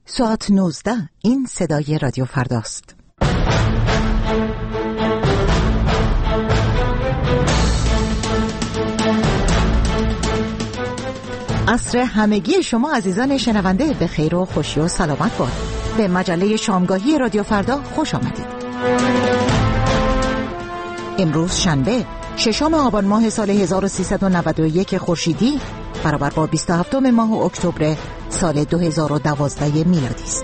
ساعت 19 این صدای رادیو فرداست. عصر همگی شما عزیزان شنونده به خیر و خوشی و سلامت باد. به مجله شامگاهی رادیو فردا خوش آمدید. امروز شنبه 6 آبان ماه سال 1391 خورشیدی برابر با 27 ماه اکتبر سال 2012 میلادی است.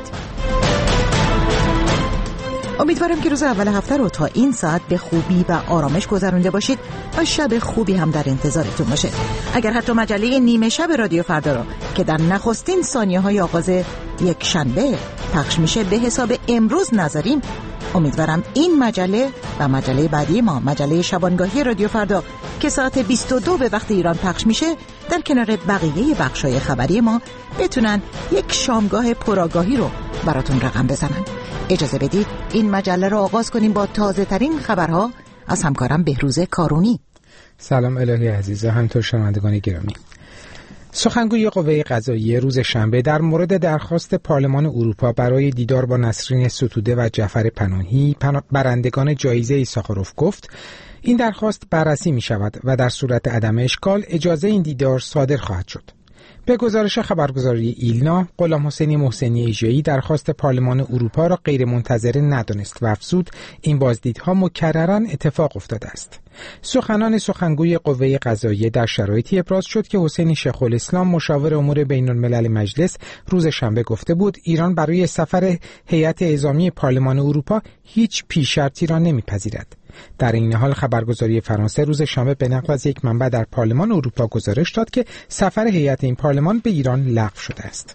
امیدوارم که روز اول هفته رو تا این ساعت به خوبی و آرامش گذرونده باشید و شب خوبی هم در انتظارتون باشه. اگر حتی مجله نیمه شب رادیو فردا رو که در نخستین ثانیه‌های آغاز یک شنبه پخش میشه به حساب امروز نذاریم، امیدوارم این مجله و مجله بعدی ما، مجله شبانگاهی رادیو فردا که ساعت 22 به وقت ایران پخش میشه، در کنار بقیه بخشای خبری ما بتونن یک شامگاه پرآگاهی رو براتون رقم بزنن. اجازه بدید این مجله رو آغاز کنیم با تازه ترین خبرها از همکارم بهروز کارونی. سلام الهی عزیزا، همینطور شنوندگان گرامی. سخنگوی قوه قضاییه روز شنبه در مورد درخواست پارلمان اروپا برای دیدار با نسرین ستوده و جعفر پناهی، برندگان جایزه ساخاروف، گفت این درخواست بررسی می شود و در صورت عدم اشکال اجازه این دیدار صادر خواهد شد. به گزارش خبرگزاری ایلنا، غلام حسینی محسنی ایژه‌ای درخواست پارلمان اروپا را غیر منتظره ندانست و افزود این بازدیدها مکرراً اتفاق افتاده است. سخنان سخنگوی قوه قضاییه در شرایطی ابراز شد که حسین شیخ الاسلام مشاور امور بین الملل مجلس روز شنبه گفته بود ایران برای سفر هیئت اعزامی پارلمان اروپا هیچ پیش‌شرطی را نمی‌پذیرد. در این حال خبرگزاری فرانسه روز شنبه به نقل از یک منبع در پارلمان اروپا گزارش داد که سفر هیئت این پارلمان به ایران لغو شده است.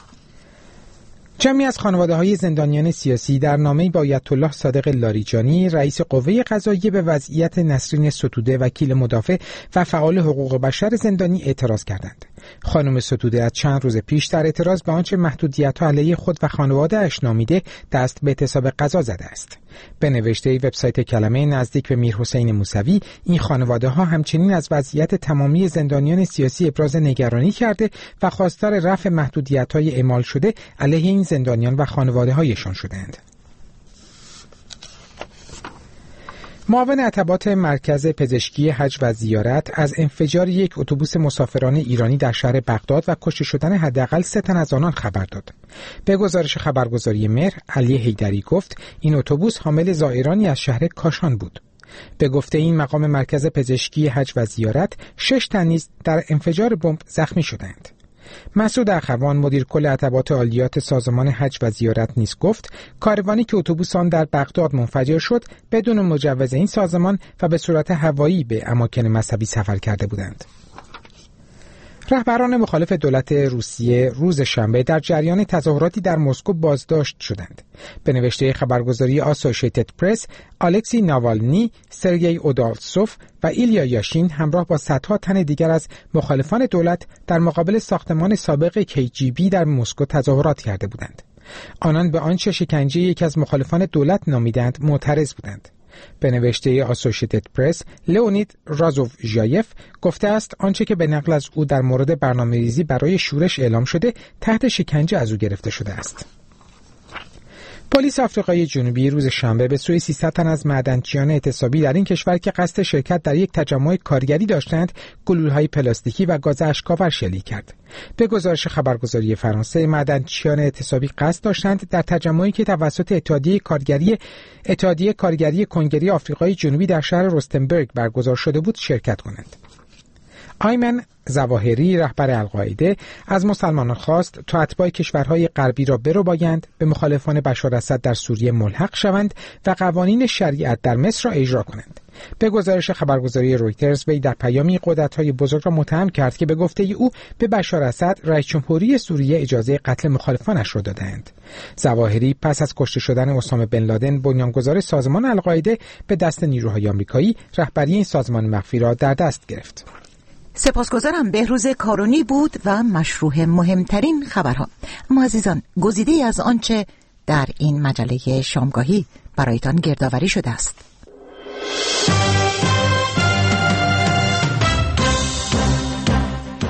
جمعی از خانواده‌های زندانیان سیاسی در نامه‌ای با آیت الله صادق لاریجانی، رئیس قوه قضاییه، به وضعیت نسرین ستوده، وکیل مدافع و فعال حقوق بشر زندانی اعتراض کردند. خانم ستوده از چند روز پیش در اعتراض به آنچه محدودیت‌ها علیه خود و خانواده‌اش نامیده دست به اعتصاب قضا زده است. به نوشته وبسایت کلمه نزدیک به میرحسین موسوی، این خانواده‌ها همچنین از وضعیت تمامی زندانیان سیاسی ابراز نگرانی کرده و خواستار رفع محدودیت‌های اعمال شده علیه این زندانیان و خانواده‌هایشان شدند. معاون عتبات مرکز پزشکی حج و زیارت از انفجار یک اتوبوس مسافران ایرانی در شهر بغداد و کشته شدن حداقل 3 تن از آنان خبر داد. به گزارش خبرگزاری مهر، علی حیدری گفت این اتوبوس حامل زائرانی از شهر کاشان بود. به گفته این مقام مرکز پزشکی حج و زیارت، 6 تن نیز در انفجار بمب زخمی شدند. مسعود اخوان، مدیر کل عتبات عالیات سازمان حج و زیارت، نیز گفت کاروانی که اتوبوس آن در بغداد منفجر شد بدون مجوز این سازمان و به صورت هوایی به اماکن مذهبی سفر کرده بودند. رهبران مخالف دولت روسیه روز شنبه در جریان تظاهراتی در مسکو بازداشت شدند. به نوشته خبرگزاری آسوشیتد پرس، الکسی ناوالنی، سرگئی اودالتسوف و ایلیا یاشین همراه با صدها تن دیگر از مخالفان دولت در مقابل ساختمان سابق KGB در مسکو تظاهرات کرده بودند. آنان به آنچه شکنجه یکی از مخالفان دولت نامیدند معترض بودند. به نوشته آسوشیتد پرس، لئونید رازووژایف گفته است آنچه که به نقل از او در مورد برنامه‌ریزی برای شورش اعلام شده تحت شکنجه از او گرفته شده است. پلیس آفریقای جنوبی روز شنبه به سوی 300 تن از معدنچیان اعتصابی در این کشور که قصد شرکت در یک تجمع کارگری داشتند، گلوله‌های پلاستیکی و گاز اشک‌آور شلیک کرد. به گزارش خبرگزاری فرانسه، معدنچیان اعتصابی قصد داشتند در تجمعی که توسط اتحادیه کارگری کنگره آفریقای جنوبی در شهر رستنبرگ برگزار شده بود شرکت کنند. آیمن ظواهری، رهبر القاعده، از مسلمانان خواست تا اتباع کشورهای غربی را بربایند، به مخالفان بشار اسد در سوریه ملحق شوند و قوانین شریعت در مصر را اجرا کنند. به گزارش خبرگزاری رویترز، وی در پیامی قدرت‌های بزرگ را متهم کرد که به گفته او به بشار اسد، رئیس جمهوری سوریه، اجازه قتل مخالفانش را دادند. ظواهری پس از کشته شدن اسامه بن لادن، بنیانگذار سازمان القاعده، به دست نیروهای آمریکایی رهبری این سازمان مخفی را در دست گرفت. سپاسگزارم. بهروز کارونی بود و مشروح مهمترین خبرها. اما عزیزان، گزیده‌ای از آنچه در این مجله شامگاهی برایتان گردآوری شده است.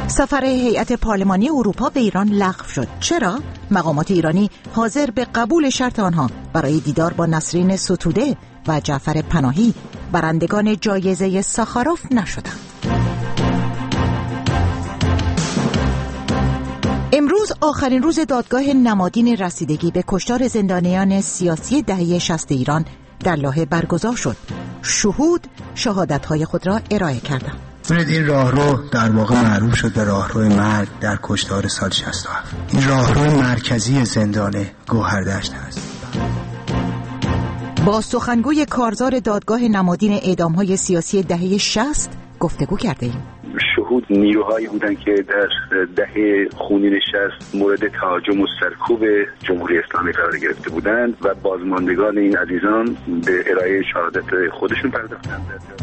سفر هیئت پارلمانی اروپا به ایران لغو شد. چرا؟ مقامات ایرانی حاضر به قبول شرط آنها برای دیدار با نسرین ستوده و جعفر پناهی، برندگان جایزه ساخاروف، نشدند. امروز آخرین روز دادگاه نمادین رسیدگی به کشتار زندانیان سیاسی دهه 60 ایران در لاهه برگزار شد. شهود شهادت‌های خود را ارائه کردند. این راهرو در واقع معروف شد به راهرو مرگ در کشتار سال 67. این راهرو مرکزی زندان گوهردشت است. با سخنگوی کارزار دادگاه نمادین اعدام‌های سیاسی دهه 60 گفتگو کردیم. شهود نیروهایی بودند که در دهه خونین 60 مورد تهاجم و سرکوب جمهوری اسلامی قرار گرفته بودند و بازماندگان این عزیزان به ارائه شهادت خودشون پرداختند.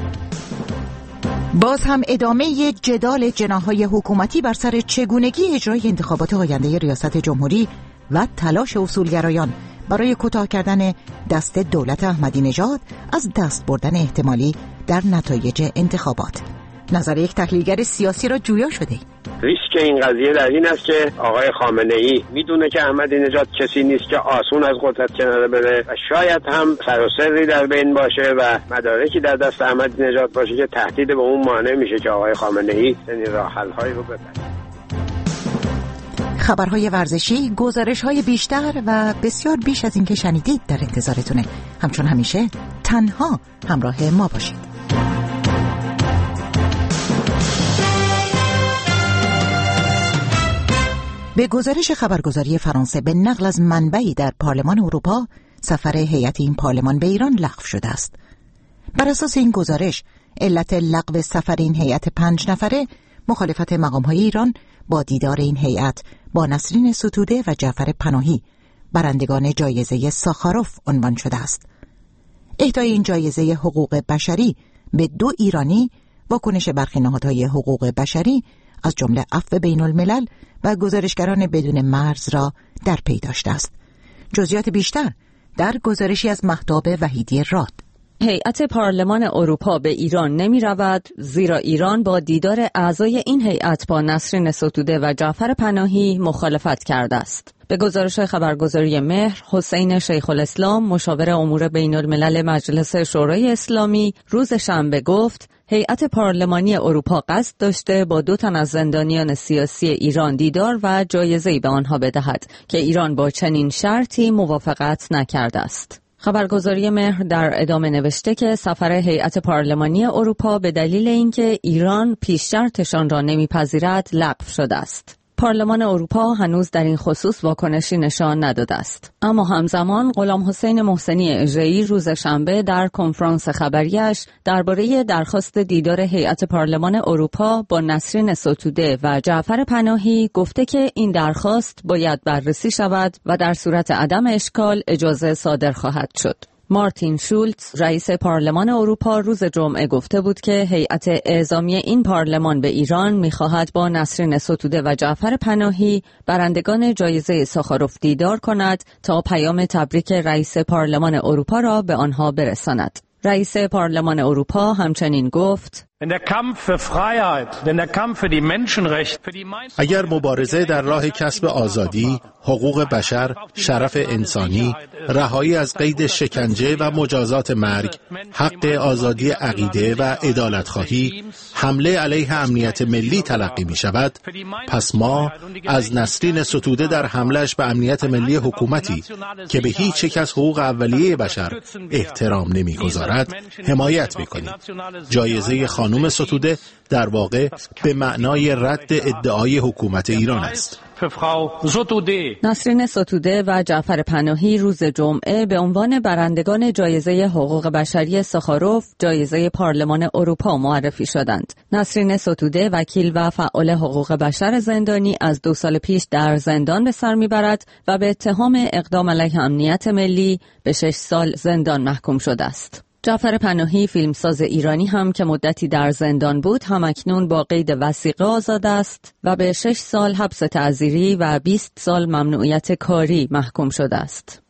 باز هم ادامه جدال جناح‌های حکومتی بر سر چگونگی اجرای انتخابات آینده ریاست جمهوری و تلاش اصولگرایان برای کوتاه کردن دست دولت احمدی نژاد از دست بردن احتمالی در نتایج انتخابات. نظر یک تحلیلگر سیاسی را جویا شده. ریسک این قضیه در این است که آقای خامنه‌ای میدونه که احمدی نژاد کسی نیست که آسون از قدرت کنار بره و شاید هم سر و سری در بین باشه و مدارکی در دست احمدی نژاد باشه که تهدید به اون مانع میشه که آقای خامنه‌ای این راه حل‌هایی رو ببره. خبرهای ورزشی، گزارش‌های بیشتر و بسیار بیش از این که شنیدید در انتظارتونه. همچون همیشه تنها همراه ما باشید. به گزارش خبرگزاری فرانسه به نقل از منبعی در پارلمان اروپا، سفر هیئت این پارلمان به ایران لغو شده است. بر اساس این گزارش، علت لغو سفر این هیئت 5 نفره مخالفت مقام‌های ایران با دیدار این هیئت با نسرین ستوده و جعفر پناهی، برندگان جایزه ساخاروف، عنوان شده است. اهدای این جایزه حقوق بشری به 2 ایرانی واکنش برخی نهادهای حقوق بشری از جمله عفو بین الملل و گزارشگران بدون مرز را در پی داشته است. جزئیات بیشتر در گزارشی از مهتاب وحیدی راد. هیئت پارلمان اروپا به ایران نمی رود زیرا ایران با دیدار اعضای این هیئت با نسرین ستوده و جعفر پناهی مخالفت کرده است. به گزارش خبرگزاری مهر، حسین شیخ الاسلام، مشاور امور بین الملل مجلس شورای اسلامی، روز شنبه گفت هیئت پارلمانی اروپا قصد داشته با 2 تن از زندانیان سیاسی ایران دیدار و جایزه‌ای به آنها بدهد که ایران با چنین شرطی موافقت نکرده است. خبرگزاری مهر در ادامه نوشته که سفر هیئت پارلمانی اروپا به دلیل اینکه ایران پیش شرطشان را نمیپذیرد لغو شده است. پارلمان اروپا هنوز در این خصوص واکنشی نشان نداده است. اما همزمان غلام حسین محسنی اژه‌ای روز شنبه در کنفرانس خبریش درباره درخواست دیدار هیئت پارلمان اروپا با نسرین ستوده و جعفر پناهی گفته که این درخواست باید بررسی شود و در صورت عدم اشکال اجازه صادر خواهد شد. مارتین شولتز رئیس پارلمان اروپا روز جمعه گفته بود که هیئت اعزامی این پارلمان به ایران می‌خواهد با نسرین ستوده و جعفر پناهی برندگان جایزه ساخاروف دیدار کند تا پیام تبریک رئیس پارلمان اروپا را به آنها برساند. رئیس پارلمان اروپا همچنین گفت اگر مبارزه در راه کسب آزادی، حقوق بشر، شرف انسانی، رهایی از قید شکنجه و مجازات مرگ، حق آزادی عقیده و عدالت‌خواهی، حمله علیه امنیت ملی تلقی می شود، پس ما از نسرین ستوده در حملهش به امنیت ملی حکومتی که به هیچ یک از حقوق اولیه بشر احترام نمی‌گذارد حمایت می‌کنیم. جایزه خانم ستوده در واقع به معنای رد ادعای حکومت ایران است. نسرین ستوده و جعفر پناهی روز جمعه به عنوان برندگان جایزه حقوق بشری ساخاروف جایزه پارلمان اروپا معرفی شدند. نسرین ستوده وکیل و فعال حقوق بشر زندانی از 2 سال پیش در زندان به سر میبرد و به اتهام اقدام علیه امنیت ملی به 6 سال زندان محکوم شده است. جعفر پناهی فیلمساز ایرانی هم که مدتی در زندان بود همکنون با قید وثیقه آزاد است و به 6 سال حبس تعزیری و 20 سال ممنوعیت کاری محکوم شده است.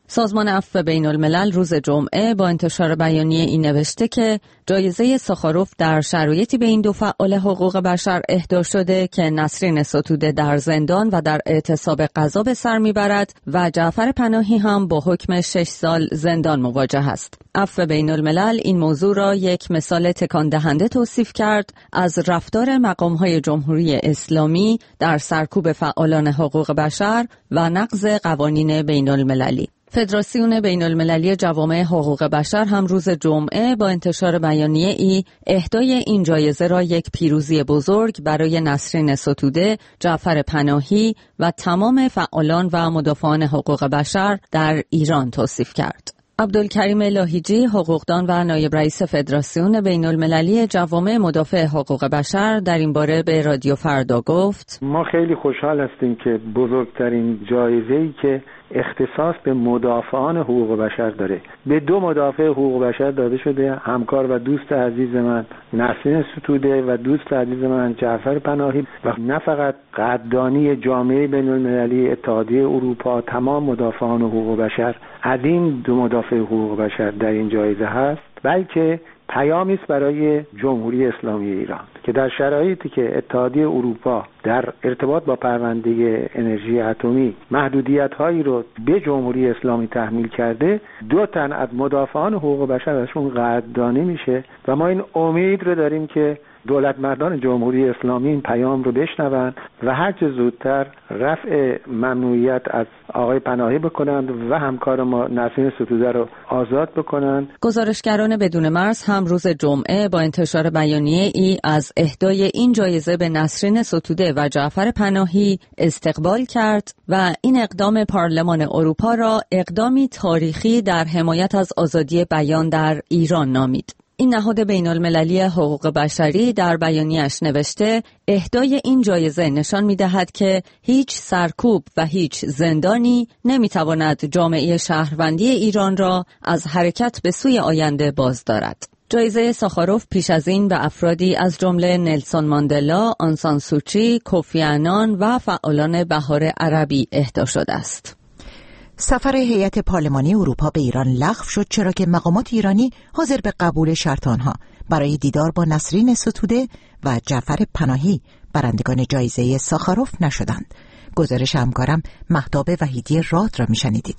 سازمان عفو بین الملل روز جمعه با انتشار بیانیه این نوشته که جایزه ساخاروف در شرایطی به این دو فعال حقوق بشر اهدا شده که نسرین ستوده در زندان و در اعتصاب غذا به سر میبرد و جعفر پناهی هم با حکم 6 سال زندان مواجه است. عفو بین الملل این موضوع را یک مثال تکان دهنده توصیف کرد از رفتار مقام‌های جمهوری اسلامی در سرکوب فعالان حقوق بشر و نقض قوانین بین المللی. فدراسیون بین المللی جوامع حقوق بشر هم روز جمعه با انتشار بیانیه ای اهدای این جایزه را یک پیروزی بزرگ برای نسرین ستوده، جعفر پناهی و تمام فعالان و مدافعان حقوق بشر در ایران توصیف کرد. عبدالکریم لاهیجی، حقوقدان و نایب رئیس فدراسیون بین المللی جوامع مدافع حقوق بشر در این باره به رادیو فردا گفت: ما خیلی خوشحال هستیم که بزرگترین جایزه‌ای که اختصاص به مدافعان حقوق بشر داره به 2 مدافع حقوق بشر داده شده، همکار و دوست عزیز من نسرین ستوده و دوست عزیز من جعفر پناهی، و نه فقط قدردانی جامعه بین المللی، اتحادیه اروپا، تمام مدافعان حقوق بشر از این 2 مدافع حقوق بشر در این جایزه هست، بلکه پیامی است برای جمهوری اسلامی ایران که در شرایطی که اتحادیه اروپا در ارتباط با پرونده انرژی اتمی محدودیت‌هایی رو به جمهوری اسلامی تحمیل کرده، 2 تن از مدافعان حقوق بشر ازشون قدردانی میشه و ما این امید رو داریم که دولت مردان جمهوری اسلامی این پیام رو بشنوند و هر چه زودتر رفع ممنوعیت از آقای پناهی بکنند و همکار ما نسرین ستوده رو آزاد بکنند. گزارشگران بدون مرز هم روز جمعه با انتشار بیانیه ای از اهدای این جایزه به نسرین ستوده و جعفر پناهی استقبال کرد و این اقدام پارلمان اروپا را اقدامی تاریخی در حمایت از آزادی بیان در ایران نامید. این نهاد بین المللی حقوق بشری در بیانیه‌اش نوشته اهدای این جایزه نشان می‌دهد که هیچ سرکوب و هیچ زندانی نمی‌تواند جامعه شهروندی ایران را از حرکت به سوی آینده باز دارد. جایزه ساخاروف پیش از این به افرادی از جمله نلسون ماندلا، آن سان سوچی، کوفی عنان و فعالان بهار عربی اهدا شده است. سفر هیئت پارلمانی اروپا به ایران لغو شد چرا که مقامات ایرانی حاضر به قبول شرط آنها برای دیدار با نسرین ستوده و جعفر پناهی برندگان جایزه ساخاروف نشدند. گزارش همکارم مهتاب وحیدی راد را میشنیدید.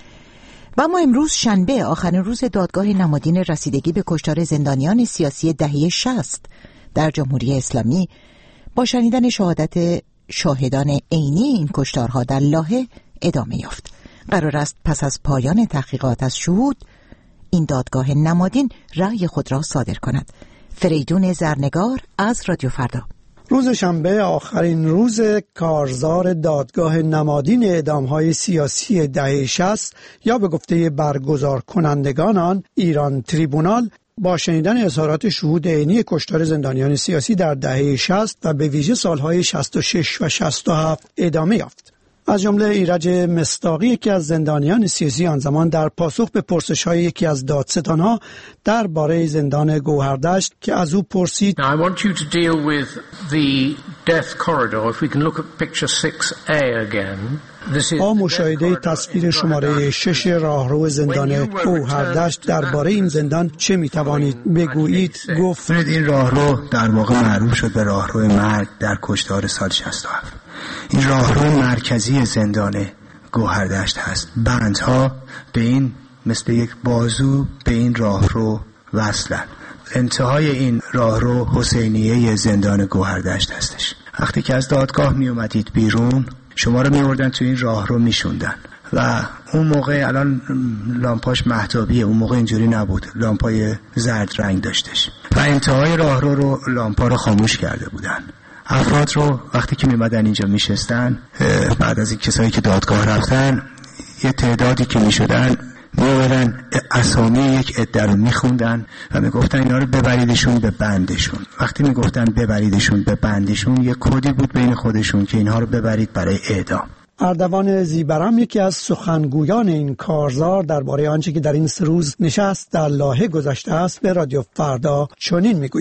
و اما امروز شنبه آخرین روز دادگاه نمادین رسیدگی به کشتار زندانیان سیاسی دهه 60 در جمهوری اسلامی با شنیدن شهادت شاهدان عینی این کشتارها در لاهه ادامه یافت. قرار است پس از پایان تحقیقات از شهود این دادگاه نمادین رأی خود را صادر کند. فریدون زرنگار از رادیو فردا. روز شنبه آخرین روز کارزار دادگاه نمادین اعدام‌های سیاسی دهه 60 یا به گفته برگزار کنندگان آن ایران تریبونال با شنیدن اظهارات شهود عینی کشتار زندانیان سیاسی در دهه 60 و به ویژه سالهای 66 و 67 ادامه یافت. از جمله ایرج مصداقی، یکی از زندانیان سیاسی آن زمان، در پاسخ به پرسش‌های یکی از دادستان‌ها درباره زندان گوهردشت که از او پرسید: Now I want you to deal with the death corridor. If we can look at picture 6A again. با مشاهده تصویر شماره 6 راهرو زندان گوهردشت درباره این زندان چه می‌توانید بگویید؟ گفت این راهرو در واقع معروف شد به راهرو مرگ در کشتار سال 67. این راهرو مرکزی زندان گوهردشت هست. بندها به این مثل یک بازو به این راهرو وصلن. انتهای این راهرو حسینیه زندان گوهردشت هستش. وقتی که از دادگاه می اومدید بیرون، شما رو می آوردن تو این راهرو می شوندن و اون موقع، الان لامپاش مهتابیه، اون موقع اینجوری نبود، لامپای زرد رنگ داشتش و انتهای راهرو رو لامپا رو خاموش کرده بودن. افراد رو وقتی که میمدن اینجا میشستن، بعد از این کسایی که دادگاه رفتن، یه تعدادی که میشدن میومدن اسامی یک عده رو میخوندن و میگفتن اینا رو ببریدشون به بندشون. وقتی میگفتن ببریدشون به بندشون، یه کدی بود بین خودشون که اینها رو ببرید برای اعدام. اردوان زیبرم، یکی از سخنگویان این کارزار، درباره آنچه که در این 3 روز نشست در لاهه گذشته است به رادیو فردا چنین میگوید: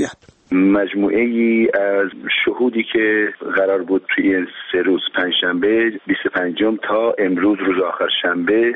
مجموعه ای از شهودی که قرار بود توی 3 روز، پنجشنبه 25 تا امروز روز آخر شنبه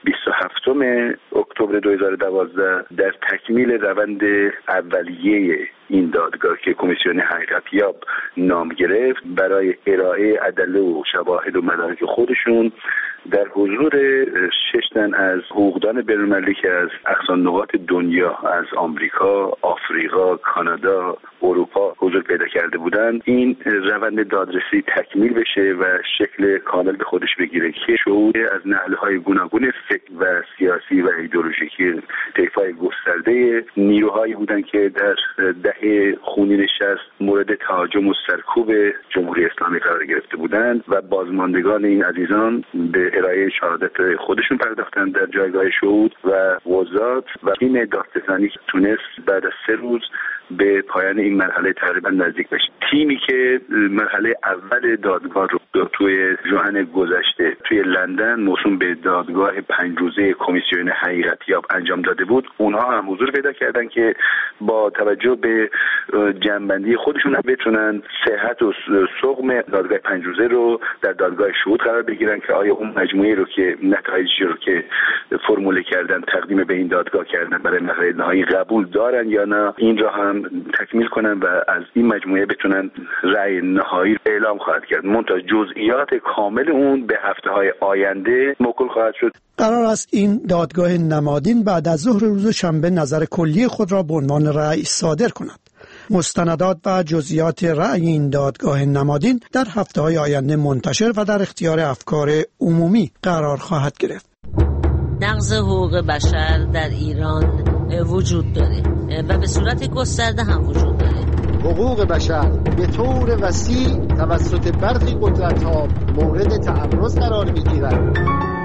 27 اکتبر 2012 در تکمیل روند اولیه این دادگاه که کمیسیون حقیقتیاب نام گرفت، برای ارائه ادله و شواهد و مدارک خودشون در حضور 6 تن از حقوقدان بین‌المللی که از اقصا نقاط دنیا، از آمریکا، آفریقا، کانادا، اروپا حضور پیدا کرده بودند، این روند دادرسی تکمیل بشه و شکل کامل به خودش بگیره که شهود از نهل‌های گوناگون فکر و سیاسی و ایدئولوژیکی طیف‌های گسترده نیروهایی بودند که در دهه خونین 60 مورد تهاجم و سرکوب جمهوری اسلامی قرار گرفته بودند و بازماندگان این عزیزان به ارائه شهادت خودشون پرداختند در جایگاه شهود و قضات و تیم دادستانی تونست بعد از 3 روز به پایان این مرحله تقریبا نزدیک بشه. تیمی که مرحله اول دادگاه رو توی ژوئن گذشته توی لندن موسوم به دادگاه 5 روزه کمیسیون حقیقتیاب انجام داده بود، اونها هم حضور پیدا کردن که با توجه به جنبندی خودشون بتونن صحت و سقم دادگاه 5 روزه رو در دادگاه شهود قرار بگیرن که آیا اون مجموعه رو که نتایجی رو که فرموله کردن تقدیم به این دادگاه کردن برای مرحله نهایی قبول دارن یا نه، این را هم تکمیل کنن و از این مجموعه بتونن رأی نهایی اعلام خواهد کرد. منتها جزئیات کامل اون به هفته‌های آینده موکول خواهد شد. قرار است این دادگاه نمادین بعد از ظهر روز شنبه نظر کلی خود را به عنوان رأی صادر کند. مستندات و جزئیات رأی این دادگاه نمادین در هفته‌های آینده منتشر و در اختیار افکار عمومی قرار خواهد گرفت. نقض حقوق بشر در ایران وجود داره و به صورت گسترده هم وجود داره. حقوق بشر به طور وسیع توسط برخی قدرت‌ها مورد تعرض قرار می‌گیرد.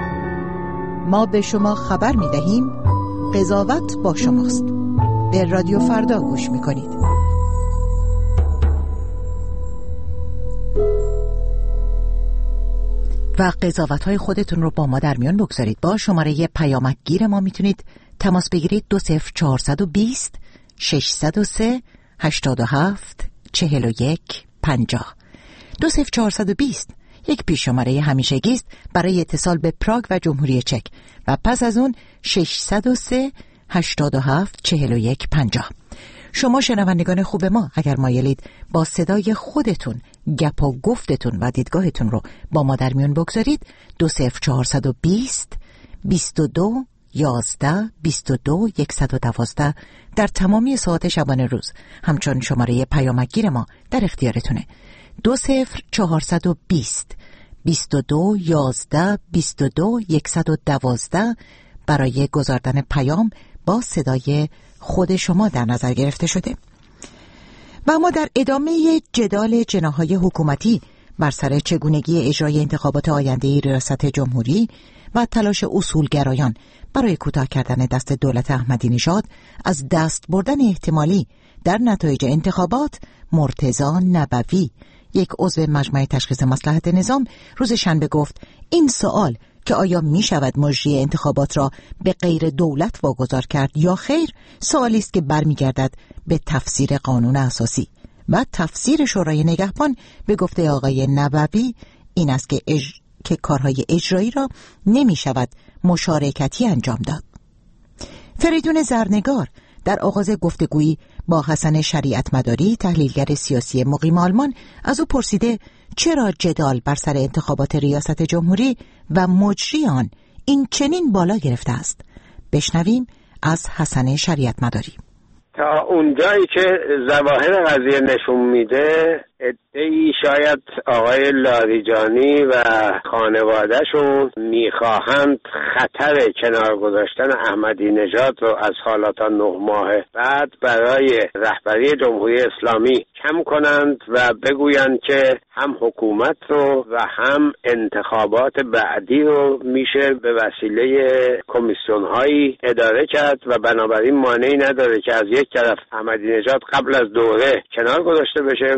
ما به شما خبر می‌دهیم قضاوت با شماست. به رادیو فردا گوش می‌کنید. و قضاوت‌های خودتون رو با ما در میان بگذارید. با شماره پیامکگیر ما میتونید تماس بگیرید 20420 603 87 41 50. 20420 یک پیش‌شماره همیشگی است برای اتصال به پراگ و جمهوری چک و پس از اون 603 87 41 50. شما شنوندگان خوب ما اگر مایلید با صدای خودتون گپ و گفتتون و دیدگاهتون رو با ما در میون بگذارید 20420 22 11 22 112 در تمامی ساعت شبانه روز همچون شماره پیامکگیر ما در اختیارتونه 20420 22 11 22 112 برای گذاردن پیام با صدای خود شما در نظر گرفته شده. و ما در ادامه جدال جناح‌های حکومتی بر سر چگونگی اجرای انتخابات آینده ریاست جمهوری و تلاش اصولگرایان برای کوتاه کردن دست دولت احمدی نژاد از دست بردن احتمالی در نتایج انتخابات، مرتضی نبوی، یک عضو مجمع تشخیص مصلحت نظام، روز شنبه گفت این سوال که آیا می شود مجری انتخابات را به غیر دولت واگذار کرد یا خیر، سوالی است که برمیگردد به تفسیر قانون اساسی و تفسیر شورای نگهبان به گفته آقای نبوی این است که کارهای اجرایی را نمی شود مشارکتی انجام داد. فریدون زرنگار در آغاز گفتگویی با حسن شریعت مداری تحلیلگر سیاسی مقیم آلمان از او پرسیده چرا جدال بر سر انتخابات ریاست جمهوری و مجری آن این چنین بالا گرفته است. بشنویم از حسن شریعت مداری. تا اونجایی که ظواهر قضیه نشون میده ادعی شاید آقای لاریجانی و خانوادهشون میخواهند خطر کنار گذاشتن احمدی نژاد رو از حالا تا 9 ماه بعد برای رهبری جمهوری اسلامی کم کنند و بگویند که هم حکومت رو و هم انتخابات بعدی رو میشه به وسیله کمیسیون‌هایی اداره کرد و بنابراین مانعی نداره که از یک طرف احمدی نژاد قبل از دوره کنار گذاشته بشه و ثانیاً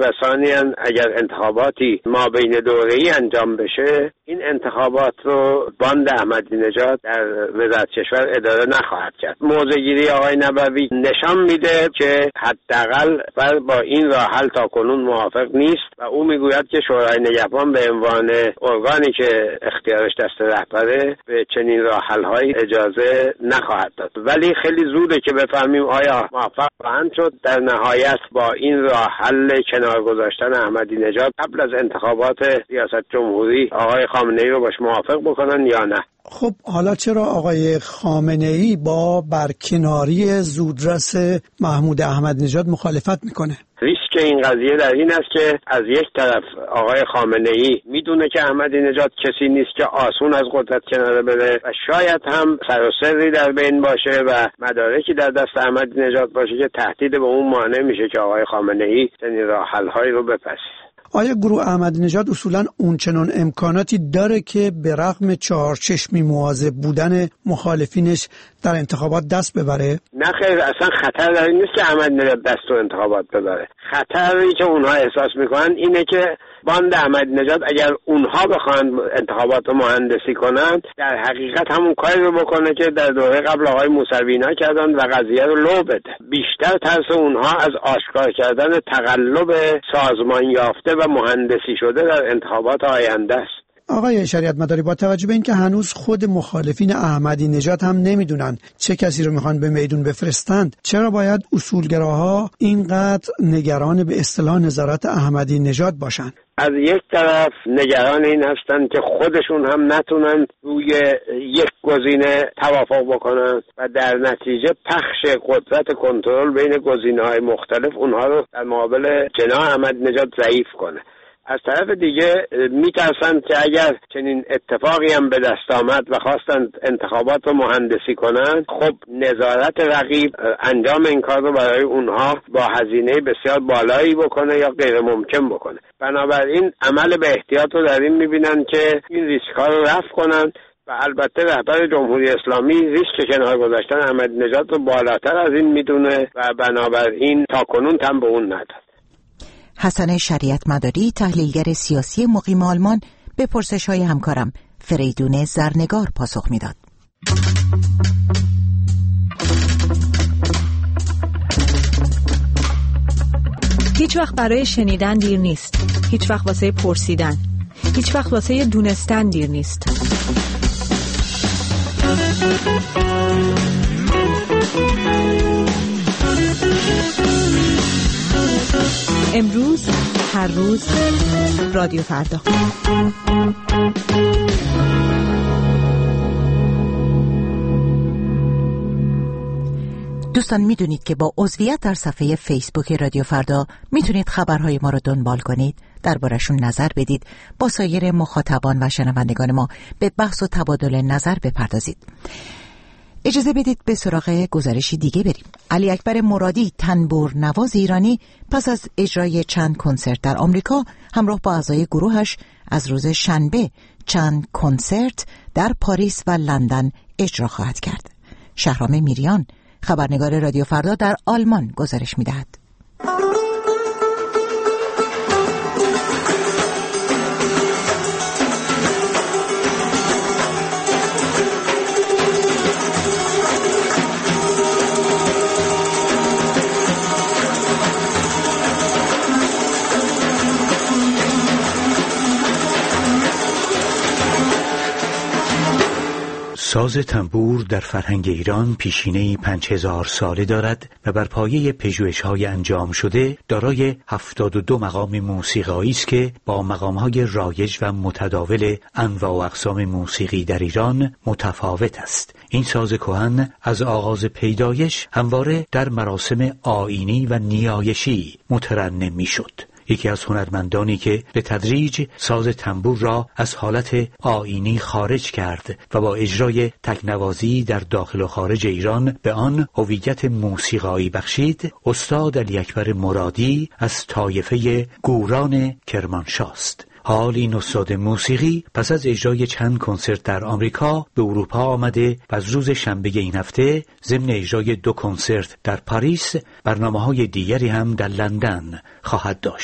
میگن اگر انتخاباتی ما بین دوره‌ای انجام بشه این انتخابات رو باند احمدی نژاد در وزارت کشور اداره نخواهد کرد. موضع‌گیری آقای نبوی نشان میده که حداقل با این راه حل تاکنون موافق نیست و او میگوید که شورای نگهبان به عنوان ارگانی که اختیارش دست رهبره به چنین راه حل‌های اجازه نخواهد داد. ولی خیلی زوده که بفهمیم آیا موفق خواهند شد در نهایت با این راه حل کنار گذاشتن احمدی نژاد قبل از انتخابات ریاست جمهوری آقای خامنه‌ای رو باش موافق بکنن یا نه. خب حالا چرا آقای خامنه‌ای با برکناری زودرس محمود احمدی نژاد مخالفت میکنه؟ ریسک این قضیه در این است که از یک طرف آقای خامنه‌ای میدونه که احمدی نژاد کسی نیست که آسون از قدرت کناره بره و شاید هم سر و سری در بین باشه و مدارکی در دست احمدی نژاد باشه که تهدید به اون مانع میشه که آقای خامنه‌ای چنین راه حل‌هایی رو بپذیره. آیا گروه احمدی نژاد اصولاً اونچنان امکاناتی داره که به رغم چهارچشمی مواظب بودن مخالفینش در انتخابات دست ببره؟ نه خیر، اصلا خطر در این نیست که احمدی نژاد دست تو انتخابات ببره. خطری که اونها احساس میکنن اینه که باند احمدی نژاد اگر اونها بخوان انتخابات رو مهندسی کنن در حقیقت همون کاری رو بکنه که در دوره قبل آقای موسوی اینا کردن و قضیه رو لو بده. بیشتر ترس اونها از آشکار کردن تقلب سازمان یافته و مهندسی شده در انتخابات آینده است. آقای شریعت مداری، با توجه به اینکه هنوز خود مخالفین احمدی نژاد هم نمیدونن چه کسی رو میخوان به میدون بفرستند، چرا باید اصولگراها اینقدر نگران به اصطلاح نظارت احمدی نژاد باشن؟ از یک طرف نگران این هستند که خودشون هم نتونن روی یک گزینه توافق بکنن و در نتیجه پخش قدرت کنترل بین گزینه‌های مختلف اونها رو در مقابل جناح احمدی نژاد ضعیف کنه. از طرف دیگه میترسند که اگر چنین اتفاقی هم به دست آمد و خواستند انتخابات رو مهندسی کنند، خب نظارت رقیب انجام این کار رو برای اونها با هزینه بسیار بالایی بکنه یا غیر ممکن بکنه. بنابراین عمل به احتیاط رو در این میبینن که این ریسک ها رو رفع کنند و البته رهبر جمهوری اسلامی ریسک کنار گذاشتن احمدی نژاد رو بالاتر از این میدونه و بنابراین تاکنون تن به اون نداد. حسن شریعت مداری، تحلیلگر سیاسی مقیم آلمان، به پرسش‌های همکارم فریدون زرنگار پاسخ میداد. هیچ وقت برای شنیدن دیر نیست. هیچ وقت واسه پرسیدن. هیچ وقت واسه دونستن دیر نیست. امروز، هر روز، رادیو فردا. دوستان میدونید که با عضویت در صفحه فیسبوک رادیو فردا میتونید خبرهای ما رو دنبال کنید، دربارشون نظر بدید، با سایر مخاطبان و شنوندگان ما به بحث و تبادل نظر بپردازید. اجازه بدید به سراغ گزارشی دیگه بریم. علی اکبر مرادی، تنبور نواز ایرانی، پس از اجرای چند کنسرت در آمریکا همراه با اعضای گروهش از روز شنبه چند کنسرت در پاریس و لندن اجرا خواهد کرد. شهرام میریان، خبرنگار رادیو فردا در آلمان، گزارش می‌دهد. ساز تنبور در فرهنگ ایران پیشینه‌ای 5000 ساله دارد و بر پایه پژوهش‌های انجام شده دارای 72 مقام موسیقایی است که با مقام‌های رایج و متداول انواع و اقسام موسیقی در ایران متفاوت است. این ساز کهن از آغاز پیدایش همواره در مراسم آیینی و نیایشی مترنم می‌شد. یکی از هنرمندانی که به تدریج ساز تنبور را از حالت آیینی خارج کرد و با اجرای تکنوازی در داخل و خارج ایران به آن هویت موسیقایی بخشید، استاد علی اکبر مرادی از طایفه گوران کرمانشاه است. حال این استاد موسیقی پس از اجرای چند کنسرت در آمریکا به اروپا آمده و از روز شنبه این هفته ضمن اجرای 2 کنسرت در پاریس برنامه‌های دیگری هم در لندن خواهد داشت.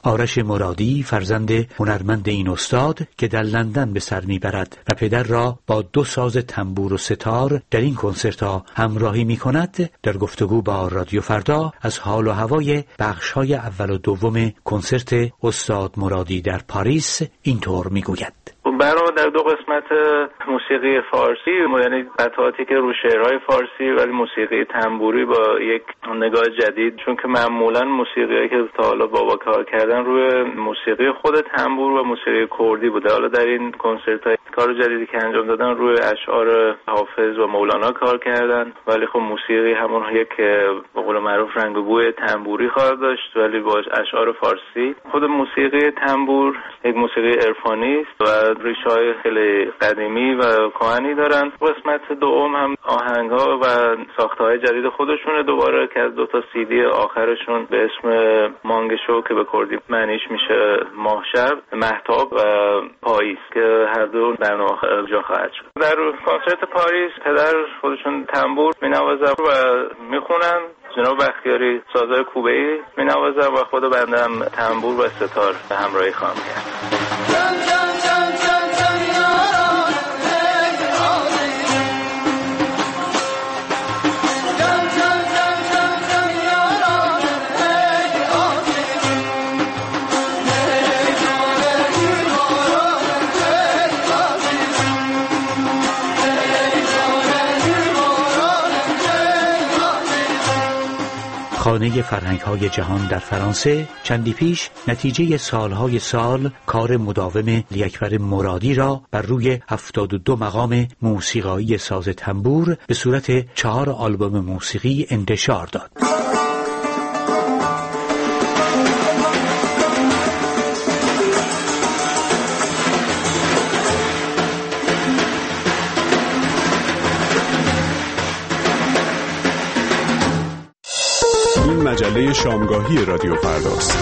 آرش مرادی فرزند هنرمند این استاد که در لندن به سر میبرد و پدر را با 2 ساز تنبور و ستار در این کنسرت‌ها همراهی میکند، در گفتگو با رادیو فردا از حال و هوای بخش‌های اول و دوم کنسرت استاد مرادی در پاریس اینطور میگوید: برنامه در 2 قسمت موسیقی فارسی، یعنی قطعاتی که رو شعرهای فارسی ولی موسیقی تنبوری با یک نگاه جدید، چون که معمولا موسیقیایی که تا حالا بابا کار کردن روی موسیقی خود تنبور و موسیقی کردی بوده. حالا در این کنسرت‌ها کار جدیدی که انجام دادن روی اشعار حافظ و مولانا کار کردن، ولی خب موسیقی همون یک به قول معروف رنگ و بوی تنبوری خواهد داشت ولی با اشعار فارسی. خود موسیقی تنبور یک موسیقی عرفانی است و ریشه‌های خیلی قدیمی و کهنی دارن. قسمت دوم هم آهنگ‌ها و ساخته‌های جدید خودشونه، دوباره که از 2 تا CD آخرشون به اسم مانگشو که به کردی معنیش میشه ماه شب، مهتاب و پاییز که هر دو برنامه اجرا خواهد شد. در کنسرت پاریس پدر خودشون تنبور می‌نوازن و میخونن، جناب بختیاری سازهای کوبه‌ای می‌نوازن و خود بنده هم تنبور و ستار به همراهی خواهم کرد. خانه فرهنگ‌های جهان در فرانسه چندی پیش نتیجه سالهای سال کار مداوم علی اکبر مرادی را بر روی 72 مقام موسیقایی ساز تنبور به صورت 4 آلبوم موسیقی انتشار داد. مجله شامگاهی رادیو فرداست.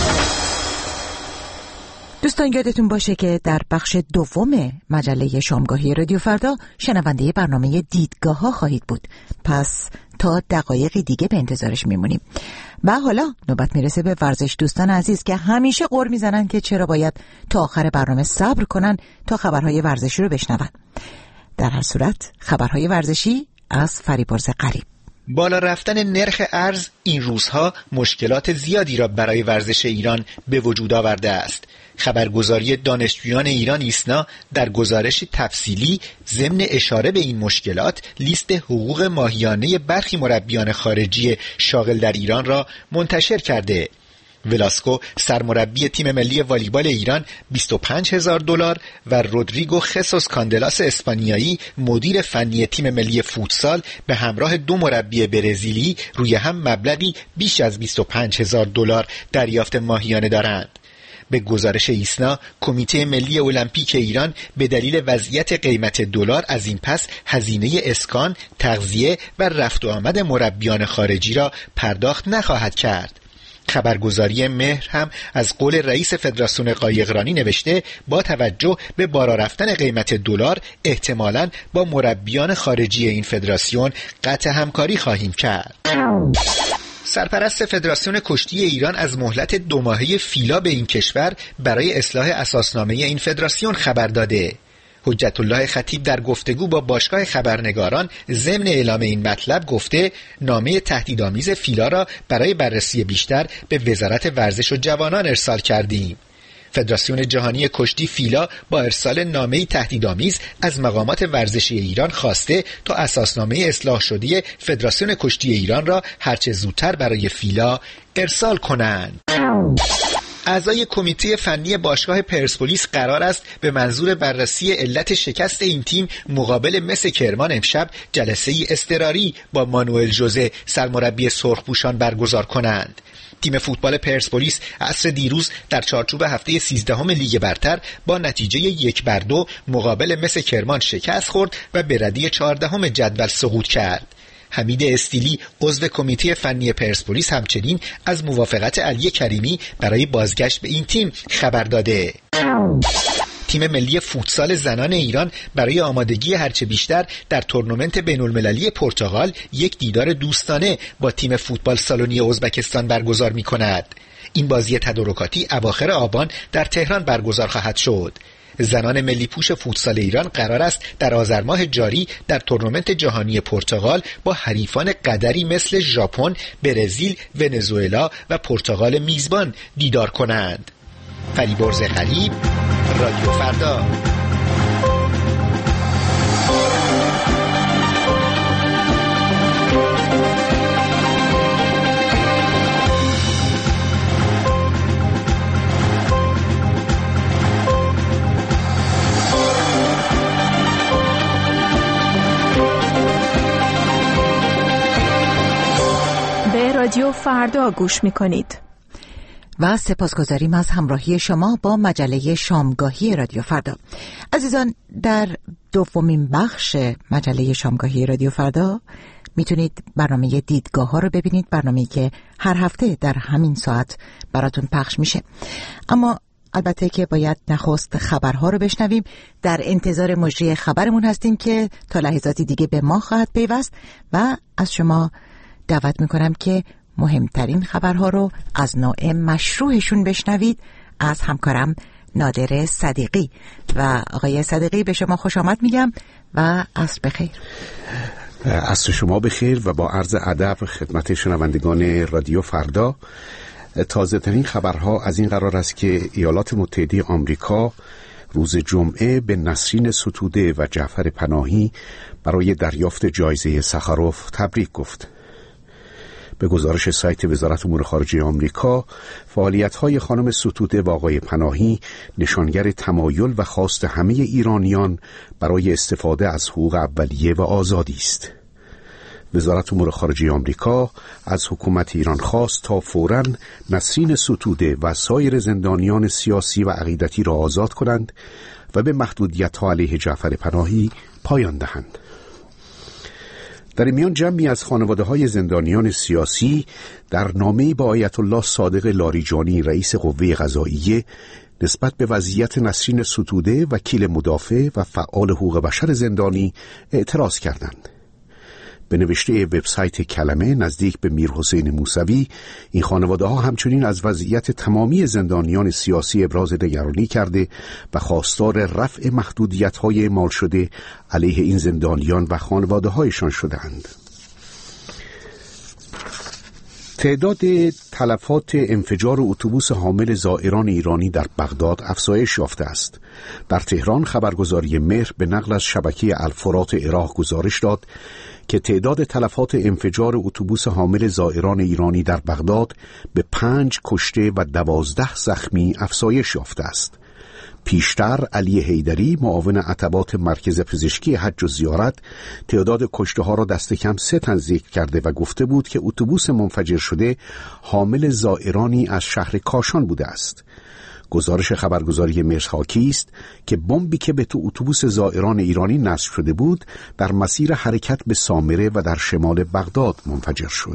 دوستان یادتون باشه که در بخش دوم مجله شامگاهی رادیو فردا شنونده برنامه دیدگاه ها خواهید بود. پس تا دقایقی دیگه به انتظارش میمونیم. و حالا نوبت میرسه به ورزش دوستان عزیز که همیشه غر میزنن که چرا باید تا آخر برنامه صبر کنن تا خبرهای ورزشی رو بشنون. در هر صورت خبرهای ورزشی از فریبرز قریب. بالا رفتن نرخ ارز این روزها مشکلات زیادی را برای ورزش ایران به وجود آورده است. خبرگزاری دانشجویان ایران ایسنا در گزارشی تفصیلی ضمن اشاره به این مشکلات لیست حقوق ماهیانه برخی مربیان خارجی شاغل در ایران را منتشر کرده. ولاسکو سرمربی تیم ملی والیبال ایران $25,000 و رودریگو خسوس کاندلاس اسپانیایی مدیر فنی تیم ملی فوتسال به همراه 2 مربی برزیلی روی هم مبلغی بیش از $25,000 دریافت ماهیانه دارند. به گزارش ایسنا، کمیته ملی المپیک ایران به دلیل وضعیت قیمت دلار از این پس هزینه اسکان، تغذیه و رفت و آمد مربیان خارجی را پرداخت نخواهد کرد. خبرگزاری مهر هم از قول رئیس فدراسیون قایقرانی نوشته با توجه به بالا رفتن قیمت دلار احتمالاً با مربیان خارجی این فدراسیون قطع همکاری خواهیم کرد. سرپرست فدراسیون کشتی ایران از مهلت 2 ماهه فیلا به این کشور برای اصلاح اساسنامه این فدراسیون خبر داده. حجت الله خطیب در گفتگو با باشگاه خبرنگاران ضمن اعلام این مطلب گفته نامه تهدیدآمیز فیلا را برای بررسی بیشتر به وزارت ورزش و جوانان ارسال کردیم. فدراسیون جهانی کشتی فیلا با ارسال نامه‌ای تهدیدآمیز از مقامات ورزشی ایران خواسته تا اساسنامه اصلاح شده فدراسیون کشتی ایران را هرچه زودتر برای فیلا ارسال کنند. اعضای کمیته فنی باشگاه پرسپولیس قرار است به منظور بررسی علت شکست این تیم مقابل مس کرمان امشب جلسه‌ای اضطراری با مانوئل ژوزه سرمربی سرخپوشان برگزار کنند. تیم فوتبال پرسپولیس عصر دیروز در چارچوب هفته 13 لیگ برتر با نتیجه 1-2 مقابل مس کرمان شکست خورد و به ردی 14 جدول سقوط کرد. حمید استیلی عضو کمیته فنی پرسپولیس همچنین از موافقت علی کریمی برای بازگشت به این تیم خبر داده. تیم ملی فوتسال زنان ایران برای آمادگی هرچه بیشتر در تورنمنت بین‌المللی پرتغال یک دیدار دوستانه با تیم فوتبال سالونی ازبکستان برگزار می‌کند. این بازی تدارکاتی اواخر آبان در تهران برگزار خواهد شد. زنان ملی پوش فوتسال ایران قرار است در آذر ماه جاری در تورنمنت جهانی پرتغال با حریفان قدری مثل ژاپن، برزیل، ونزوئلا و پرتغال میزبان دیدار کنند. فریبرز غریب، رادیو فردا. رادیو فردا گوش می‌کنید. و سپاسگزاریم از همراهی شما با مجله شامگاهی رادیو فردا. عزیزان، در دومین بخش مجله شامگاهی رادیو فردا میتونید برنامه دیدگاه ها رو ببینید، برنامه‌ای که هر هفته در همین ساعت براتون پخش میشه. اما البته که باید نخست خبرها رو بشنویم. در انتظار مجری خبرمون هستیم که تا لحظاتی دیگه به ما خواهد پیوست و از شما دعوت میکنم که مهمترین خبرها رو از نوع مشروعشون بشنوید از همکارم نادر صدیقی. و آقای صدیقی، به شما خوش آمد میگم و عصر بخیر. عصر شما بخیر و با عرض ادب خدمت شنوندگان رادیو فردا. تازه ترین خبرها از این قرار است که ایالات متحده آمریکا روز جمعه به نسرین ستوده و جعفر پناهی برای دریافت جایزه سخاروف تبریک گفت. به گزارش سایت وزارت امور خارجه آمریکا، فعالیت‌های خانم ستوده و آقای پناهی نشانگر تمایل و خواست همه ایرانیان برای استفاده از حقوق اولیه و آزادی است. وزارت امور خارجه آمریکا از حکومت ایران خواست تا فوراً نسرین ستوده و سایر زندانیان سیاسی و عقیدتی را آزاد کنند و به محدودیت‌ها علیه جعفر پناهی پایان دهند. در میان جمعی از خانواده‌های زندانیان سیاسی در نامه‌ای با آیت الله صادق لاریجانی رئیس قوه قضاییه نسبت به وضعیت نسرین ستوده وکیل مدافع و فعال حقوق بشر زندانی اعتراض کردند. به نوشته وبسایت کلمه نزدیک به میرحسین موسوی، این خانواده‌ها همچنین از وضعیت تمامی زندانیان سیاسی ابراز نگرانی کرده و خواستار رفع محدودیت‌های اعمال شده علیه این زندانیان و خانواده‌هایشان شدند. تعداد تلفات انفجار اتوبوس حامل زائران ایرانی در بغداد افزایش یافته است. در تهران خبرگزاری مهر به نقل از شبکه الفرات عراق گزارش داد که تعداد تلفات انفجار اتوبوس حامل زائران ایرانی در بغداد به 5 کشته و 12 زخمی افزایش یافته است. پیشتر علی حیدری معاون عتبات مرکز پزشکی حج و زیارت تعداد کشته ها را دست کم 3 تن ذکر کرده و گفته بود که اتوبوس منفجر شده حامل زائرانی از شهر کاشان بوده است. گزارش خبرگزاری مرسحاکی است که بمبی که به تو اتوبوس زائران ایرانی نصب شده بود در مسیر حرکت به سامره و در شمال بغداد منفجر شد.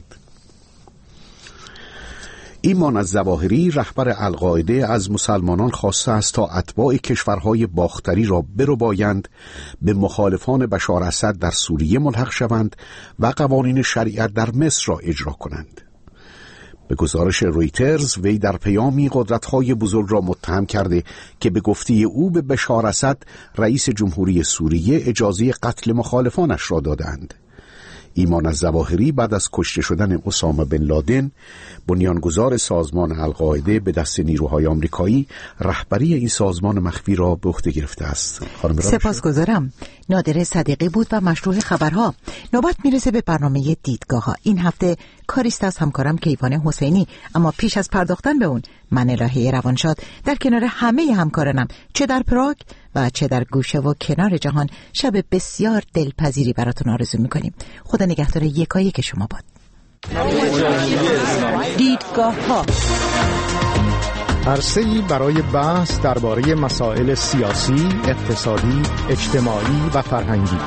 ایمان الظواهری رهبر القاعده از مسلمانان خواسته است تا اتباع کشورهای باختری را بربایند، به مخالفان بشار اسد در سوریه ملحق شوند و قوانین شریعت در مصر را اجرا کنند. به گزارش رویترز، وی در پیامی قدرت‌های بزرگ را متهم کرده که به گفته او به بشار اسد رئیس جمهوری سوریه اجازه قتل مخالفانش را دادند. ایمان الظواهری بعد از کشته شدن اسامه بن لادن، بنیانگذار سازمان القاعده، به دست نیروهای آمریکایی رهبری این سازمان مخفی را به عهده گرفته است. سپاسگزارم. نادر صدیقی بود و مشروع خبرها. نوبت میرسه به برنامه دیدگاه ها. این هفته کاریست از همکارم کیوان حسینی، اما پیش از پرداختن به اون، من الهی روانشاد در کنار همه همکارانم، چه در پراگ و چه در گوشه و کنار جهان، شب بسیار دلپذیری براتون آرزو میکنیم. خدا نگهدار یکایک شما باد. دیدگاه ها، عرصه‌ای برای بحث درباره مسائل سیاسی، اقتصادی، اجتماعی و فرهنگی.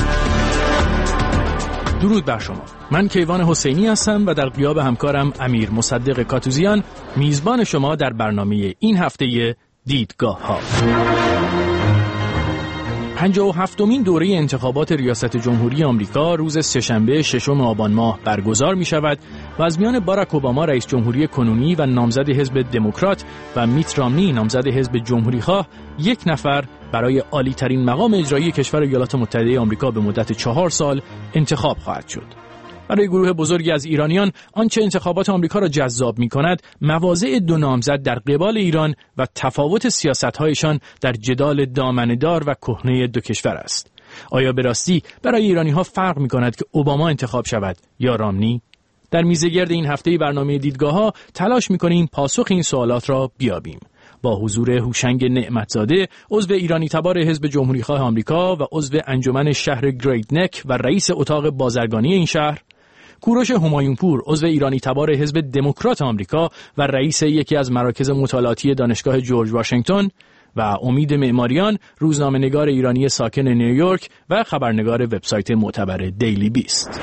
درود بر شما. من کیوان حسینی هستم و در غیاب همکارم امیر مصدق کاتوزیان میزبان شما در برنامه این هفته دیدگاه ها. 57مین دوره انتخابات ریاست جمهوری آمریکا روز سه‌شنبه 6 آبان ماه برگزار می شود و از میان باراک اوباما رئیس جمهوری کنونی و نامزد حزب دموکرات و میت رامنی نامزد حزب جمهوری‌خواه یک نفر برای عالی‌ترین مقام اجرایی کشور ایالات متحده آمریکا به مدت 4 سال انتخاب خواهد شد. برای گروه بزرگی از ایرانیان آنچه انتخابات آمریکا را جذاب می‌کند مواضع دو نامزد در قبال ایران و تفاوت سیاست‌هایشان در جدال دامنه‌دار و کهنه دو کشور است. آیا به راستی برای ایرانی‌ها فرق می‌کند که اوباما انتخاب شود یا رامنی؟ در میزگرد این هفته برنامه دیدگاه‌ها تلاش می‌کنیم پاسخ این سوالات را بیابیم. با حضور هوشنگ نعمتزاده، عضو ایرانی تبار حزب جمهوری‌خواه آمریکا و عضو انجمن شهر گریت نک و رئیس اتاق بازرگانی این شهر، کوروش همایونپور، عضو ایرانی تبار حزب دموکرات آمریکا و رئیس یکی از مراکز مطالعاتی دانشگاه جورج واشنگتن، و امید معماریان، روزنامه‌نگار ایرانی ساکن نیویورک و خبرنگار وبسایت معتبر دیلی بیست.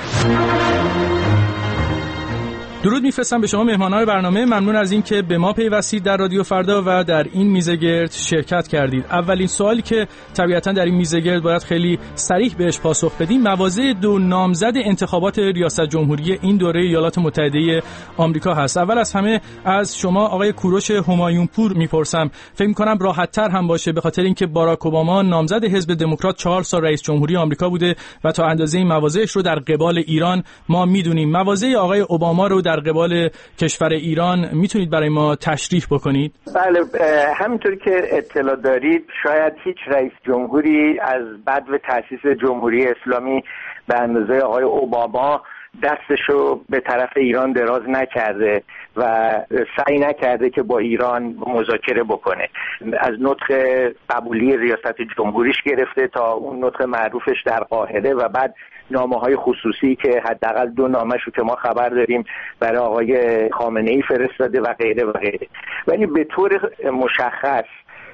درود میفرستم به شما مهمانان برنامه. ممنون از این که به ما پیوستید در رادیو فردا و در این میزگرد شرکت کردید. اولین سوالی که طبیعتاً در این میزگرد باید خیلی صریح بهش پاسخ بدیم، مواضع دو نامزد انتخابات ریاست جمهوری این دوره ایالات متحده آمریکا هست. اول از همه از شما آقای کوروش همایونپور میپرسم. فکر می‌کنم راحت‌تر هم باشه به خاطر اینکه باراک اوباما نامزد حزب دموکرات 4 سال رئیس جمهوری آمریکا بوده و تا اندازه مواضعش رو در قبال ایران ما میدونیم. مواضع آقای اوباما رو در قبال کشور ایران میتونید برای ما تشریح بکنید؟ بله، همینطوری که اطلاع دارید شاید هیچ رئیس جمهوری از بدو تأسیس جمهوری اسلامی به اندازه آقای اوباما دستشو به طرف ایران دراز نکرده و سعی نکرده که با ایران مذاکره بکنه. از نطق قبولی ریاست جمهوریش گرفته تا اون نطق معروفش در قاهره و بعد نامه‌های خصوصی که حداقل 2 نامه‌شو که ما خبر داریم برای آقای خامنه‌ای فرستاده و غیره و غیره. ولی به طور مشخص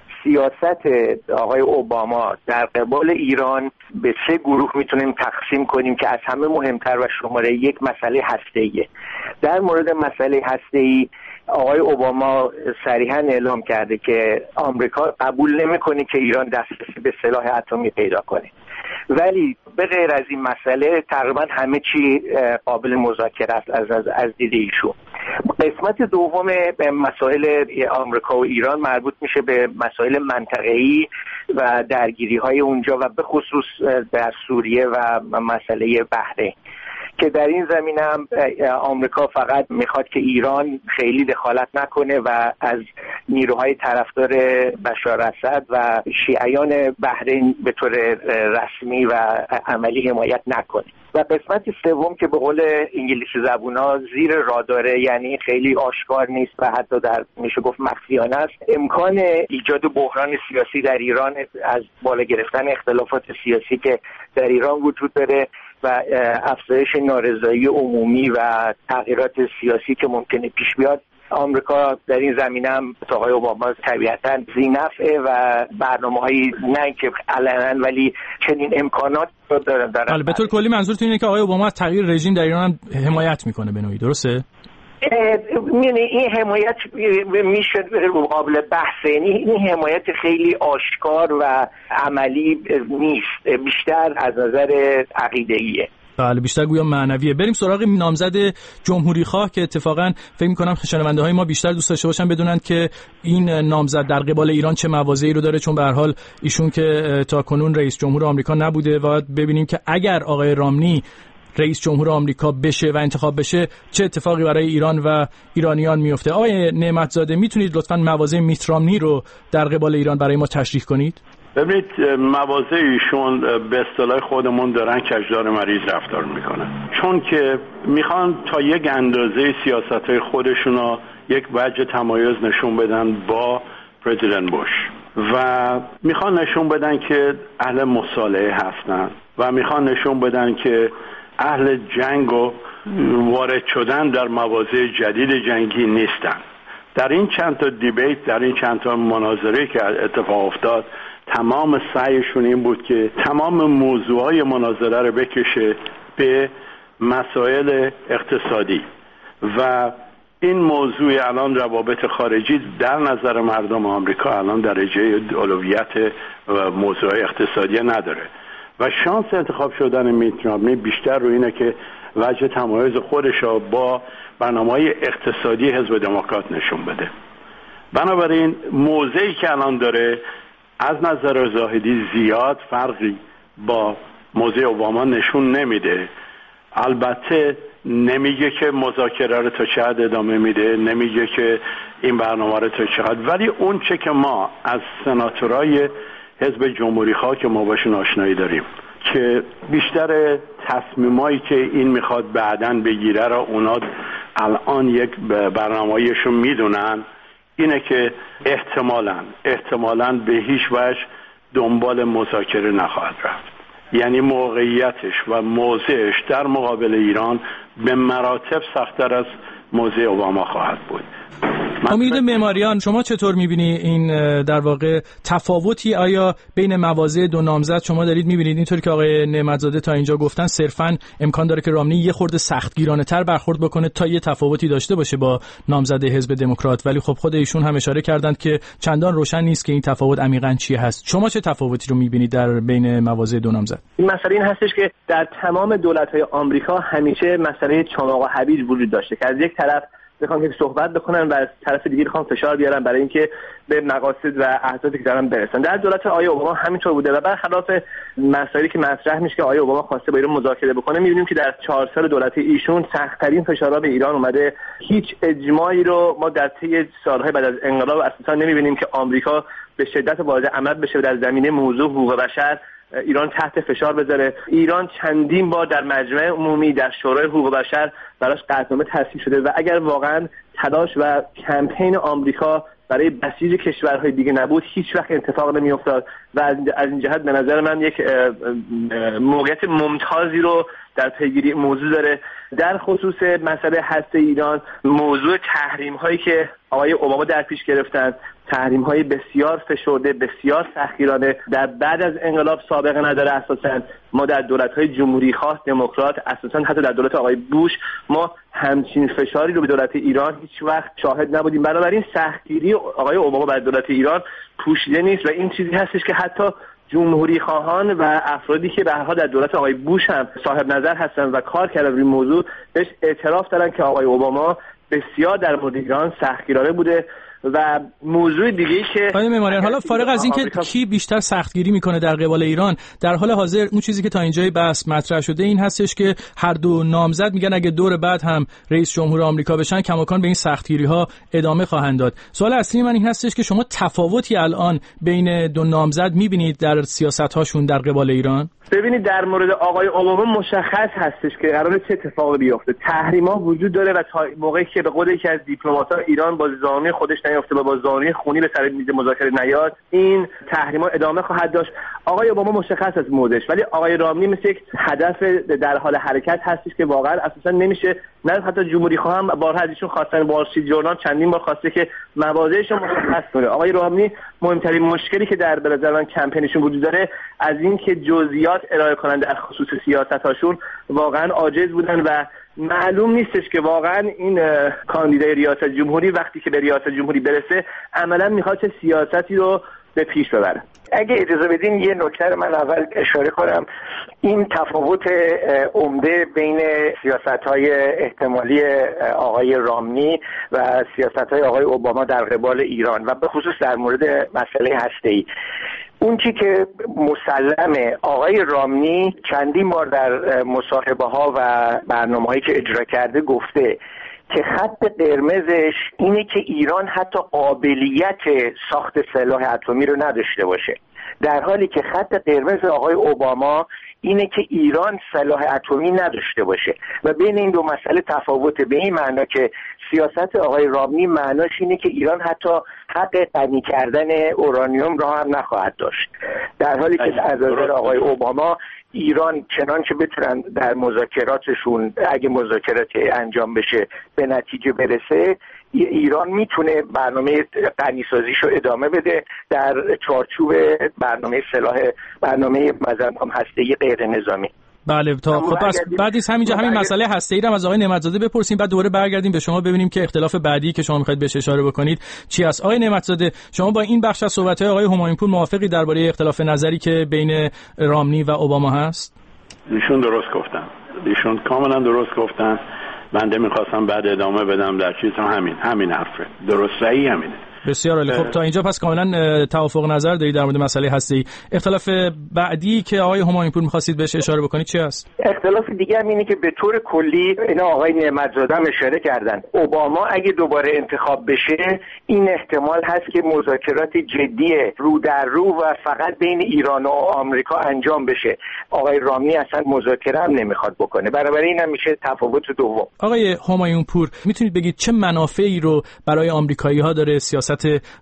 سیاست آقای اوباما در قبال ایران به 3 گروه میتونیم تقسیم کنیم که از همه مهمتر و شماره 1 مسئله هسته‌ایه. در مورد مسئله هسته‌ای آقای اوباما صریحاً اعلام کرده که آمریکا قبول نمی‌کنه که ایران دسترسی به سلاح اتمی پیدا کنه. ولی به غیر از این مسئله تقریبا همه چی قابل مذاکره است از دید ایشون. قسمت دوم مسائل آمریکا و ایران مربوط میشه به مسائل منطقه‌ای و درگیری‌های اونجا و به خصوص در سوریه و مسئله بحرین که در این زمینه هم آمریکا فقط میخواد که ایران خیلی دخالت نکنه و از نیروهای طرفدار بشار اسد و شیعیان بحرین به طور رسمی و عملی حمایت نکنه. و قسمت سوم که به قول انگلیسی زبونا زیر راداره، یعنی خیلی آشکار نیست و حتی در میشه گفت مخفیانه است، امکان ایجاد بحران سیاسی در ایران از بالا گرفتن اختلافات سیاسی که در ایران وجود داره و افزایش نارضایی عمومی و تغییرات سیاسی که ممکنه پیش بیاد. آمریکا در این زمینه هم آقای اوباما طبیعتاً ذی‌نفعه و برنامه‌هایی نه که علنا ولی چنین امکانات رو دارن. به طور کلی منظورتون اینه که آقای اوباما از تغییر رژیم در ایران هم حمایت میکنه به نوعی، درسته؟ این حمایت میشه قابل بحثه، این حمایت خیلی آشکار و عملی نیست، بیشتر از نظر عقیده‌ایه. بله، بیشتر گویا معنویه. بریم سراغ نامزد جمهوری خواه که اتفاقا فکر می‌کنم شنونده های ما بیشتر دوست داشته باشن بدونن که این نامزد در قبال ایران چه مواضعی رو داره، چون به هر حال ایشون که تا کنون رئیس جمهور آمریکا نبوده و ببینیم که اگر آقای رامنی رئیس جمهور آمریکا بشه و انتخاب بشه چه اتفاقی برای ایران و ایرانیان میفته. آقای نعمتزاده میتونید لطفاً مواضع میت رامنی رو در قبال ایران برای ما تشریح کنید؟ ببینید، مواضع ایشون به اصطلاح خودمون دارن کجدار مریض رفتار میکنن، چون که میخوان تا یک اندازه سیاستهای خودشون یک وجه تمایز نشون بدن با پرزیدنت بوش و میخوان نشون بدن که اهل مصالحه هستن و میخوان نشون بدن که اهل جنگ و وارد شدن در مواضع جدید جنگی نیستن. در این چند تا دیبیت، در این چند تا مناظره که اتفاق افتاد، تمام سعیشون این بود که تمام موضوعهای مناظره رو بکشه به مسائل اقتصادی و این موضوع الان روابط خارجی در نظر مردم آمریکا الان درجه اولویت موضوع اقتصادی نداره و شانس انتخاب شدن میت رامنی بیشتر رو اینه که وجه تمایز خودش رو با برنامه‌های اقتصادی حزب دموکرات نشون بده. بنابراین موضعی که الان داره از نظر زاهدی زیاد فرقی با موضع اوباما نشون نمیده. البته نمیگه که مذاکره رو تا چه حد ادامه میده، نمیگه که این برنامه رو تا چه حد، ولی اون چه که ما از سناتورای حزب جمهوری خواه که ما باشون آشنایی داریم که بیشتر تصمیمایی که این میخواد بعداً بگیره را اونا الان یک برنامه‌ایشون میدونن، اینه که احتمالاً به هیچ وجه دنبال مذاکره نخواهد رفت. یعنی موقعیتش و موضعش در مقابل ایران به مراتب سخت‌تر از موضع اوباما خواهد بود. امید معماریان، شما چطور می‌بینی این در واقع تفاوتی آیا بین مواضع دو نامزد شما دارید می‌بینید؟ اینطوری که آقای نعمتزاده تا اینجا گفتن صرفاً امکان داره که رامنی یه خورده سختگیرانه‌تر برخورد بکنه تا یه تفاوتی داشته باشه با نامزد حزب دموکرات، ولی خب خود ایشون هم اشاره کردند که چندان روشن نیست که این تفاوت عمیقاً چی هست. شما چه تفاوتی رو می‌بینید در بین مواضع دو نامزد؟ این مسئله این هستش که در تمام دولت‌های آمریکا همیشه مسئله چماق و حویج وجود داشته که از یک طرف بخوام که صحبت بکنن و از طرف دیگه بخوام فشار بیارن برای اینکه به مقاصد و اهدافی که دارن برسن. در دولت آقای اوباما همینطور بوده و برخلاف مسائلی که مطرح میشه که آقای اوباما خواسته با ایران مذاکره بکنه، می‌بینیم که در 4 سال دولت ایشون سخت‌ترین فشارها به ایران اومده. هیچ اجماعی رو ما در طی سال‌های بعد از انقلاب اساسا نمی‌بینیم که آمریکا به شدت وارد عمل بشه در زمینه موضوع حقوق بشر ایران تحت فشار بذاره. ایران چندین بار در مجمع عمومی در شورای حقوق بشر براش قطعنامه تصویب شده و اگر واقعا تلاش و کمپین آمریکا برای بسیج کشورهای دیگه نبود هیچ وقت اتفاق نمیافتاد و از این جهت به نظر من یک موقعیت ممتازی رو در پیگیری موضوع داره. در خصوص مسئله هسته ایران، موضوع تحریم هایی که آقای اوباما در پیش گرفتن، تحریم های بسیار فشرده، بسیار سختگیرانه، در بعد از انقلاب سابقه نداره. اساسا ما در دولت های جمهوری خواه دموکرات، اساسا حتی در دولت آقای بوش، ما همچین فشاری رو به دولت ایران هیچ وقت شاهد نبودیم. بنابراین سختگیری آقای اوباما بر دولت ایران پوشیده نیست و این چیزی هستش که حتی جمهوری خواهان و افرادی که به هر حال در دولت آقای بوش هم صاحب نظر هستن و کار کردن روی موضوع بهش اعتراف دارن که آقای اوباما بسیار در مورد ایران سختگیرانه بوده. و موضوع دیگه‌ای که آقای معماریان، حالا فارغ از این که کی بیشتر سختگیری میکنه در قبال ایران، در حال حاضر اون چیزی که تا اینجای بحث مطرح شده این هستش که هر دو نامزد میگن اگه دور بعد هم رئیس جمهور آمریکا بشن کماکان به این سختگیری‌ها ادامه خواهند داد. سوال اصلی من این هستش که شما تفاوتی الان بین دو نامزد میبینید در سیاست‌هاشون در قبال ایران؟ ببینید، در مورد آقای اوباما مشخص هستش که قراره چه اتفاقی بیفته. تحریم‌ها وجود داره و تا موقعی که به قول یکی از دیپلمات‌ها ایران با زانوی خودش نیافته و با زانوی خونی به سر میز مذاکره نیاد، این تحریم‌ها ادامه خواهد داشت. آقای اوباما مشخص از موضعش، ولی آقای رامنی مثل یک هدف در حال حرکت هستش که واقعا اساسا نمیشه، نه حتی جمهوری خواهم بارها از ایشون خواستن، وال استریت ژورنال چندین بار خواسته که مواضعش رو مشخص کنه. آقای رامنی مهمترین مشکلی که در به نظر من کمپینشون وجود داره از این که جزئیات ارائه کنن در خصوص سیاستاشون واقعا عاجز بودن و معلوم نیستش که واقعا این کاندیدای ریاست جمهوری وقتی که به ریاست جمهوری برسه عملا میخواد چه سیاستی رو به پیش ببره. اگه اجازه بدین یه نکته رو من اول اشاره کنم. این تفاوت عمده بین سیاست‌های احتمالی آقای رامنی و سیاست‌های آقای اوباما در قبال ایران و به خصوص در مورد مسئله هسته‌ای، اون چی که مسلمه، آقای رامنی چندین بار در مصاحبه‌ها و برنامه‌هایی که اجرا کرده گفته که خط قرمزش اینه که ایران حتی قابلیت ساخت سلاح اتمی رو نداشته باشه، در حالی که خط قرمز آقای اوباما اینه که ایران سلاح اتمی نداشته باشه و بین این دو مسئله تفاوته، به این معنا که سیاست آقای رامنی معناش اینه که ایران حتی حق غنی کردن اورانیوم را هم نخواهد داشت، در حالی که از نظر آقای اوباما ایران چنان که بتونن در مذاکراتشون اگه مذاکرات انجام بشه به نتیجه برسه، ایران میتونه برنامه غنیسازیشو ادامه بده در چارچوب برنامه سلاح، برنامه هسته‌ای غیر نظامی. بله تا خب پس بعدیش همین مسئله هسته‌ای رو از آقای نعمت‌زاده بپرسیم، بعد دوباره برگردیم به شما ببینیم که اختلاف بعدی که شما می‌خواید بهش اشاره بکنید چی است. آقای نعمت‌زاده شما با این بخش از صحبت‌های آقای همایونپور موافقی درباره اختلاف نظری که بین رامنی و اوباما هست؟ ایشون درست گفتن، ایشون کاملا درست گفتن. بنده می‌خواستم بعد ادامه بدم در چیز همین حرفه، درست صحیح همینه. بسیار عالی. خب تا اینجا پس کاملا توافق نظر دارید در مورد مسئله هسته‌ای. اختلاف بعدی که آقای همایونپور می‌خواستید بهش اشاره بکنید چی است؟ اختلاف دیگه هم اینه که به طور کلی اینا آقای نعمت‌زاده هم اشاره کردن، اوباما اگه دوباره انتخاب بشه این احتمال هست که مذاکرات جدی رو در رو و فقط بین ایران و آمریکا انجام بشه. آقای رامنی اصلا مذاکره هم نمیخواد بکنه، بنابراین هم میشه تفاوت دوم. آقای همایونپور میتونید بگید چه منافعی رو برای آمریکایی‌ها داره سیاست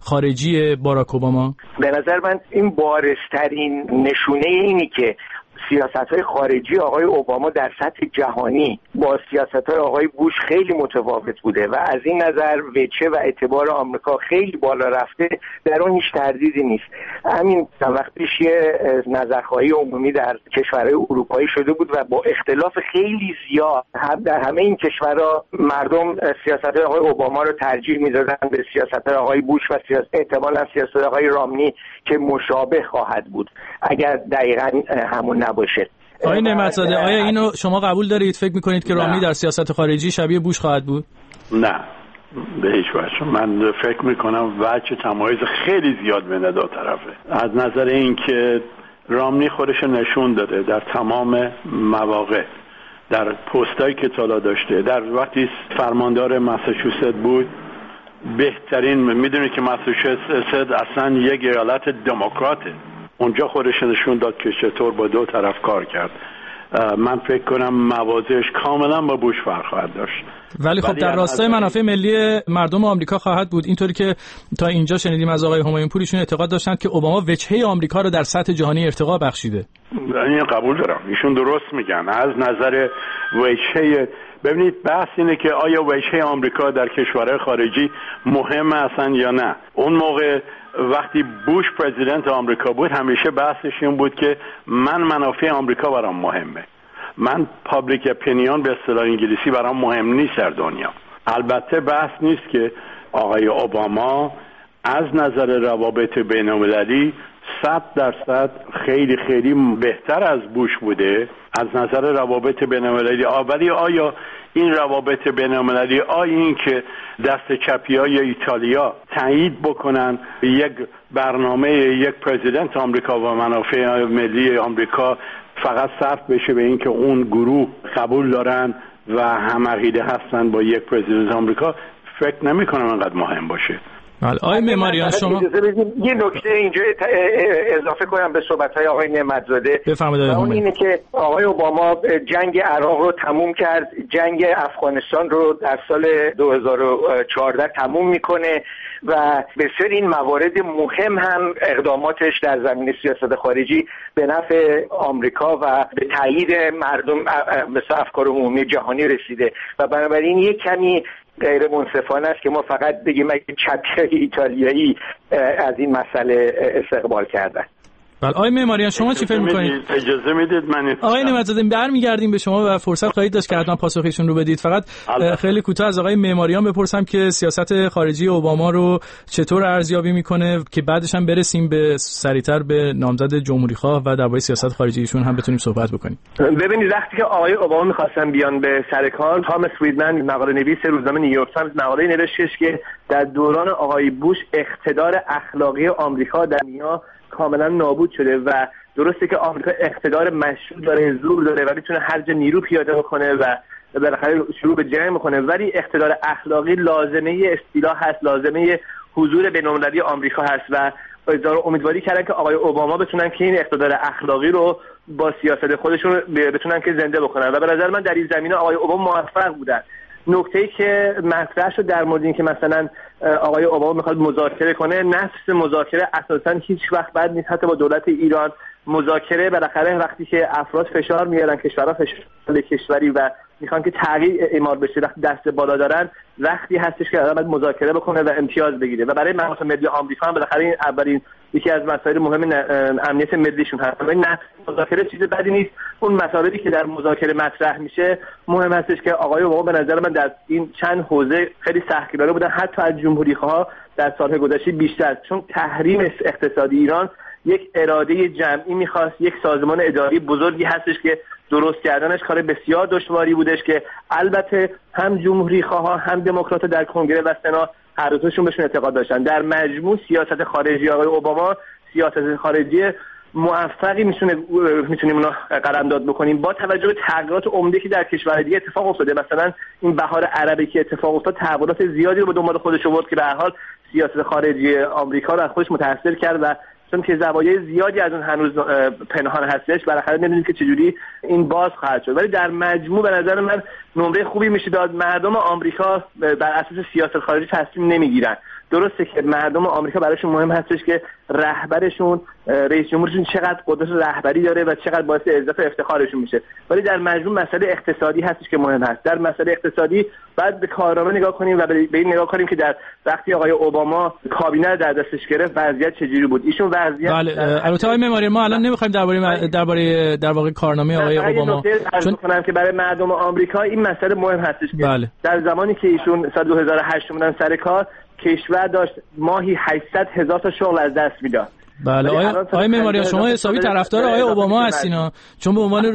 خارجی باراک اوباما؟ به نظر من این بارزترین نشونه اینی که سیاست‌های خارجی آقای اوباما در سطح جهانی با سیاست‌های آقای بوش خیلی متفاوت بوده و از این نظر وجه و اعتبار آمریکا خیلی بالا رفته، در اون هیچ تردیدی نیست. همین چند وقت پیش یه نظرخواهی عمومی در کشورهای اروپایی شده بود و با اختلاف خیلی زیاد در همه این کشورها مردم سیاست‌های آقای اوباما رو ترجیح می‌دادن به سیاست‌های آقای بوش و احتمالاً سیاست آقای رامنی که مشابه خواهد بود اگر دقیقاً همون باشه. آقای نعمت‌زاده آیا اینو شما قبول دارید؟ فکر می‌کنید که رامنی در سیاست خارجی شبیه بوش خواهد بود؟ نه به هیچ وجه. من فکر می‌کنم وجه تمایز خیلی بین دو طرفه. از نظر اینکه رامنی خودش نشون داده در تمام مواقع، در پستایی که تالا داشته، در وقتی فرماندار ماساچوست بود بهترین، میدونید که ماساچوست اصلا یک ایالت دموکراته، اونجا خودش نشون داد که چطور با دو طرف کار کرد. من فکر کنم مواضعش کاملا با بوش فرق خواهد داشت، ولی خب در راستای منافع ملی مردم آمریکا خواهد بود. اینطوری که تا اینجا شنیدیم از آقای همایونپور، ایشون اعتقاد داشتند که اوباما وجهه آمریکا رو در سطح جهانی ارتقا بخشیده. این قبول دارم، ایشون درست میگن. از نظر وجهه، ببینید بحث اینه که آیا وجهه آمریکا در کشورهای خارجی مهمه اصلا یا نه. اون موقع وقتی بوش پرزیدنت آمریکا بود همیشه بحثش این بود که من منافع آمریکا برام مهمه، من پابلیک اپینیون به اصطلاح انگلیسی برام مهم نیست در دنیا. البته بحث نیست که آقای اوباما از نظر روابط بین‌المللی 100% خیلی خیلی بهتر از بوش بوده از نظر روابط بین‌المللی. ولی آیا این روابط بین‌المللی، این که دست چپی‌های ایتالیا تایید بکنن یک برنامه یک پرزیدنت آمریکا و منافع ملی آمریکا فقط صرف بشه به این که اون گروه قبول دارن و هم عقیده هستن با یک پرزیدنت آمریکا، فکر نمی‌کنم انقدر مهم باشه. آقای معماریان شما یه نکته اینجا اضافه کنم به صحبت‌های آقای نعمت‌زاده. بفرمایید. اون اینه که آقای اوباما جنگ عراق رو تموم کرد، جنگ افغانستان رو در سال 2014 تموم میکنه و بسیار این موارد مهم هم اقداماتش در زمینه سیاست خارجی به نفع آمریکا و به تایید مردم مثل افکار عمومی جهانی رسیده و بنابراین یک کمی غیر منصفانه است که ما فقط بگیم اگه چپی ایتالیایی از این مسئله استقبال کردن. بله آقای معماریان شما چی فکر می‌کنید؟ اجازه میدید من آقای نعمت‌زاده برمیگردیم به شما و فرصت خواهید داشت که حتما پاسخشون رو بدید. فقط خیلی کوتاه از آقای معماریان بپرسم که سیاست خارجی اوباما رو چطور ارزیابی میکنه که بعدش هم برسیم به سریعتر به نامزد جمهوری‌خواه و درباره سیاست خارجی ایشون هم بتونیم صحبت بکنیم. ببینید وقتی که آقای اوباما می‌خواستن بیان به سر کار، تامس فریدمن مقاله نویس روزنامه نیویورک تایمز مقاله نوشتش که در دوران آقای بوش اقتدار اخلاقی آمریکا در دنیا کاملا نابود شده و درسته که آمریکا اقتدار مشروع داره، زور داره و میتونه هر جا نیرو پیاده بکنه و بالاخره شروع به جنگ میکنه، ولی اقتدار اخلاقی لازمه اصطلاح هست، لازمه حضور بین‌المللی آمریکا هست و امیدواری کردن که آقای اوباما بتونن که این اقتدار اخلاقی رو با سیاست خودشون بتونن که زنده بکنن و به نظر من در این زمینه آقای اوباما موفق بودن. نکته‌ای که مطرح شد در مورد این که مثلا آقای اوباما میخواد مذاکره کنه، نفس مذاکره اساساً هیچ وقت بد نیست. حتی با دولت ایران مذاکره بالاخره وقتی که افراد فشار میارن، کشورها فشار کشوری و میخوان که تغییر اعمال بشه، وقتی دست بالا دارن، وقتی هستش که آدم باید مذاکره بکنه و امتیاز بگیره و برای منافع ملی آمریکا هم بالاخره این اولین یکی از مسائل مهم امنیت ملیشون هست. ولی نه، مذاکره چیز بدی نیست. اون مسائلی که در مذاکره مطرح میشه مهم هستش که آقای اوباما به نظر من در این چند حوزه خیلی سختگیرانه بودن، حتی از جمهوری‌خواها در سال‌های گذشته بیشتر، چون تحریم اقتصادی ایران یک اراده جمعی می‌خواست، یک سازمان اداری بزرگی هستش که درست کردنش کار بسیار دشواری بودش که البته هم جمهوری‌خواها هم دموکرات‌ها در کنگره و سنا هر دوتاشون بهشون اعتقاد داشتن. در مجموع سیاست خارجی آقای اوباما سیاست خارجی موفقی میتونیم اونا قلمداد بکنیم با توجه به تغییرات عمده که در کشورهای دیگه اتفاق افتاده. مثلا این بهار عربی که اتفاق افتاد تحولات زیادی رو به دنبال خودش آورد که به هر حال سیاست خارجی آمریکا رو از خودش متأثر کرد و چون که زوایای زیادی از اون هنوز پنهان هستش، بالاخره نمیدونیم که چجوری این باز خواهد شد. ولی در مجموع به نظر من نمره خوبی میشه داد. مردم آمریکا بر اساس سیاست خارجی تصمیم نمیگیرن. درسته که مردم آمریکا براشون مهم هستش که رهبرشون، رئیس جمهورشون چقدر قدرت رهبری داره و چقدر باعث عزت و افتخارشون میشه. ولی در مجموع مسئله اقتصادی هستش که مهم هست. در مسئله اقتصادی بعد به کارنامه نگاه کنیم و به این نگاه کنیم که در وقتی آقای اوباما کابینه رو در دستش گرفت وضعیت چجوری بود. ایشون وضعیت البته آقای معماری ما الان نمیخوایم درباره در واقع کارنامه آقای اوباما چون کنم که برای مردم آمریکا این مسئله مهم هستش که در زمانی که ایشون سال 2008 اومدن سر کار کشور داشت ماهی 800,000 تا شغل از دست میداد. بله آقای معماری شما حسابی طرفدار آقای اوباما هستین چون به عنوان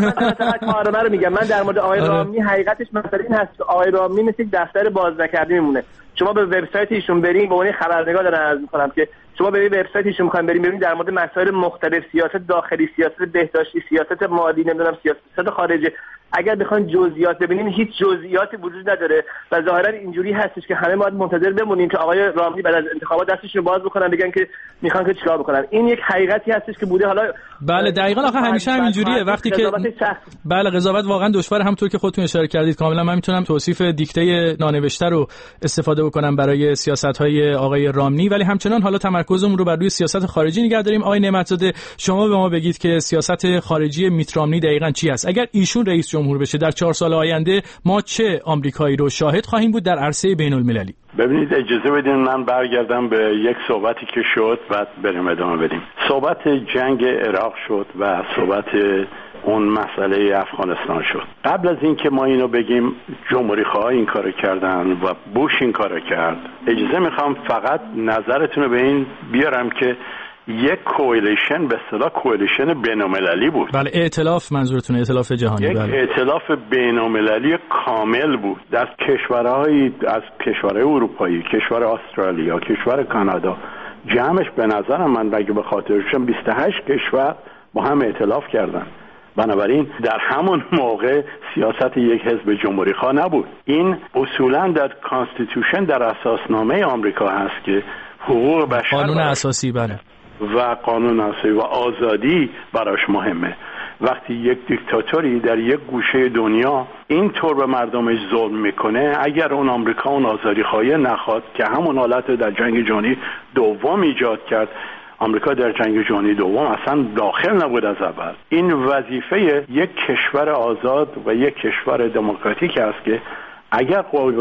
کارنامه رو میگم. من در مورد آقای رامنی حقیقتش مسئله این هست که آقای رامنی مثل دفتر باز نکرده میمونه. شما به وبسایت ایشون برین، به عنوان خبرنگار دارم عرض میکنم که شما به وبسایت ایشون میخواین برین در مورد مسائل مختلف، سیاست داخلی، سیاست بهداشتی، سیاست مالی، نمیدونم سیاست خارجی، اگر بخواید جزئیات ببینیم هیچ جزئیاتی وجود نداره و ظاهرا اینجوری هستش که همه باید منتظر بمونیم که آقای رامنی بعد از انتخابات دستشون رو باز بکنن بگن که میخوان که چیکار بکنن. این یک حقیقتی هستش که بوده. حالا بله دقیقاً آخه همیشه همینجوریه وقتی که بله قضاوت واقعا دشواره. همونطور که خودتون اشاره کردید کاملا من میتونم توصیف دیکته نانوشته رو استفاده بکنم برای سیاست‌های آقای رامنی، ولی همچنان حالا تمرکزمون رو بر روی سیاست خارجی نگه داریم. آقای نعمت‌زاده شما به ما بگید که سیاست خارجی میت رامنی دقیقاً چی است؟ اگر ایشون رئیس جمهور بشه در 4 سال آینده ما چه آمریکایی رو شاهد خواهیم بود در عرصه بین‌المللی؟ ببینید اجازه بدین من برگردم به یک صحبتی که شد بعد بریم ادامه بدیم. صحبت جنگ عراق شد و صحبت اون مسئله افغانستان شد. قبل از این که ما اینو بگیم جمهوری‌خواها این کارو کردن و بوش این کارو کرد، اجازه میخوام فقط نظرتون رو به این بیارم که یک کوئالیشن به اصطلاح کوئالیشن بین‌المللی بود. بله ائتلاف منظورتون ائتلاف جهانی. یک ائتلاف بین‌المللی کامل بود در کشورهای از کشورهای اروپایی، کشور استرالیا، کشور کانادا. جمعش به نظرم من اگه به خاطرشم 28 کشور با هم ائتلاف کردن. بنابراین در همون موقع سیاست یک حزب جمهوری‌خواه نبود. این اصولاً در کانستیتوشن در اساسنامه آمریکا هست که حقوق بشر قانون اساسی بله و قانون اساسی و آزادی براش مهمه. وقتی یک دیکتاتوری در یک گوشه دنیا اینطور به مردمش ظلم میکنه، اگر اون آمریکا اون آزادی خواهی نخواد که همون حالت در جنگ جهانی دوم ایجاد کرد، آمریکا در جنگ جهانی دوم اصلا داخل نبود از اول. این وظیفه یک کشور آزاد و یک کشور دموکراتیک است که اگر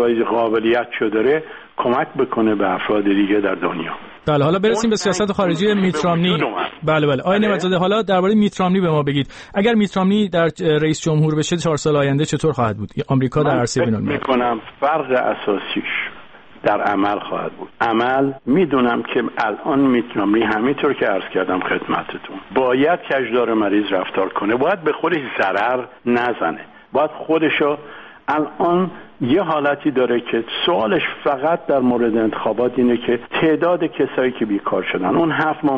قابلیت داره کمک بکنه به افراد دیگه در دنیا. بله حالا برسیم به سیاست خارجی میت رامنی. بله آقای نعمت‌زاده حالا درباره میت رامنی به ما بگید. اگر میت رامنی در رئیس جمهور بشه 4 سال آینده چطور خواهد بود آمریکا در عرصه بین‌المللی؟ من فکر می‌کنم فرق اساسیش در عمل خواهد بود. عمل میدونم که الان میت رامنی همینطور که عرض کردم خدمتتون باید کجدار مریض رفتار کنه، باید به خودش ضرر نزنه، باید خودشو الان یه حالتی داره که سوالش فقط در مورد انتخابات اینه که تعداد کسایی که بیکار شدن اون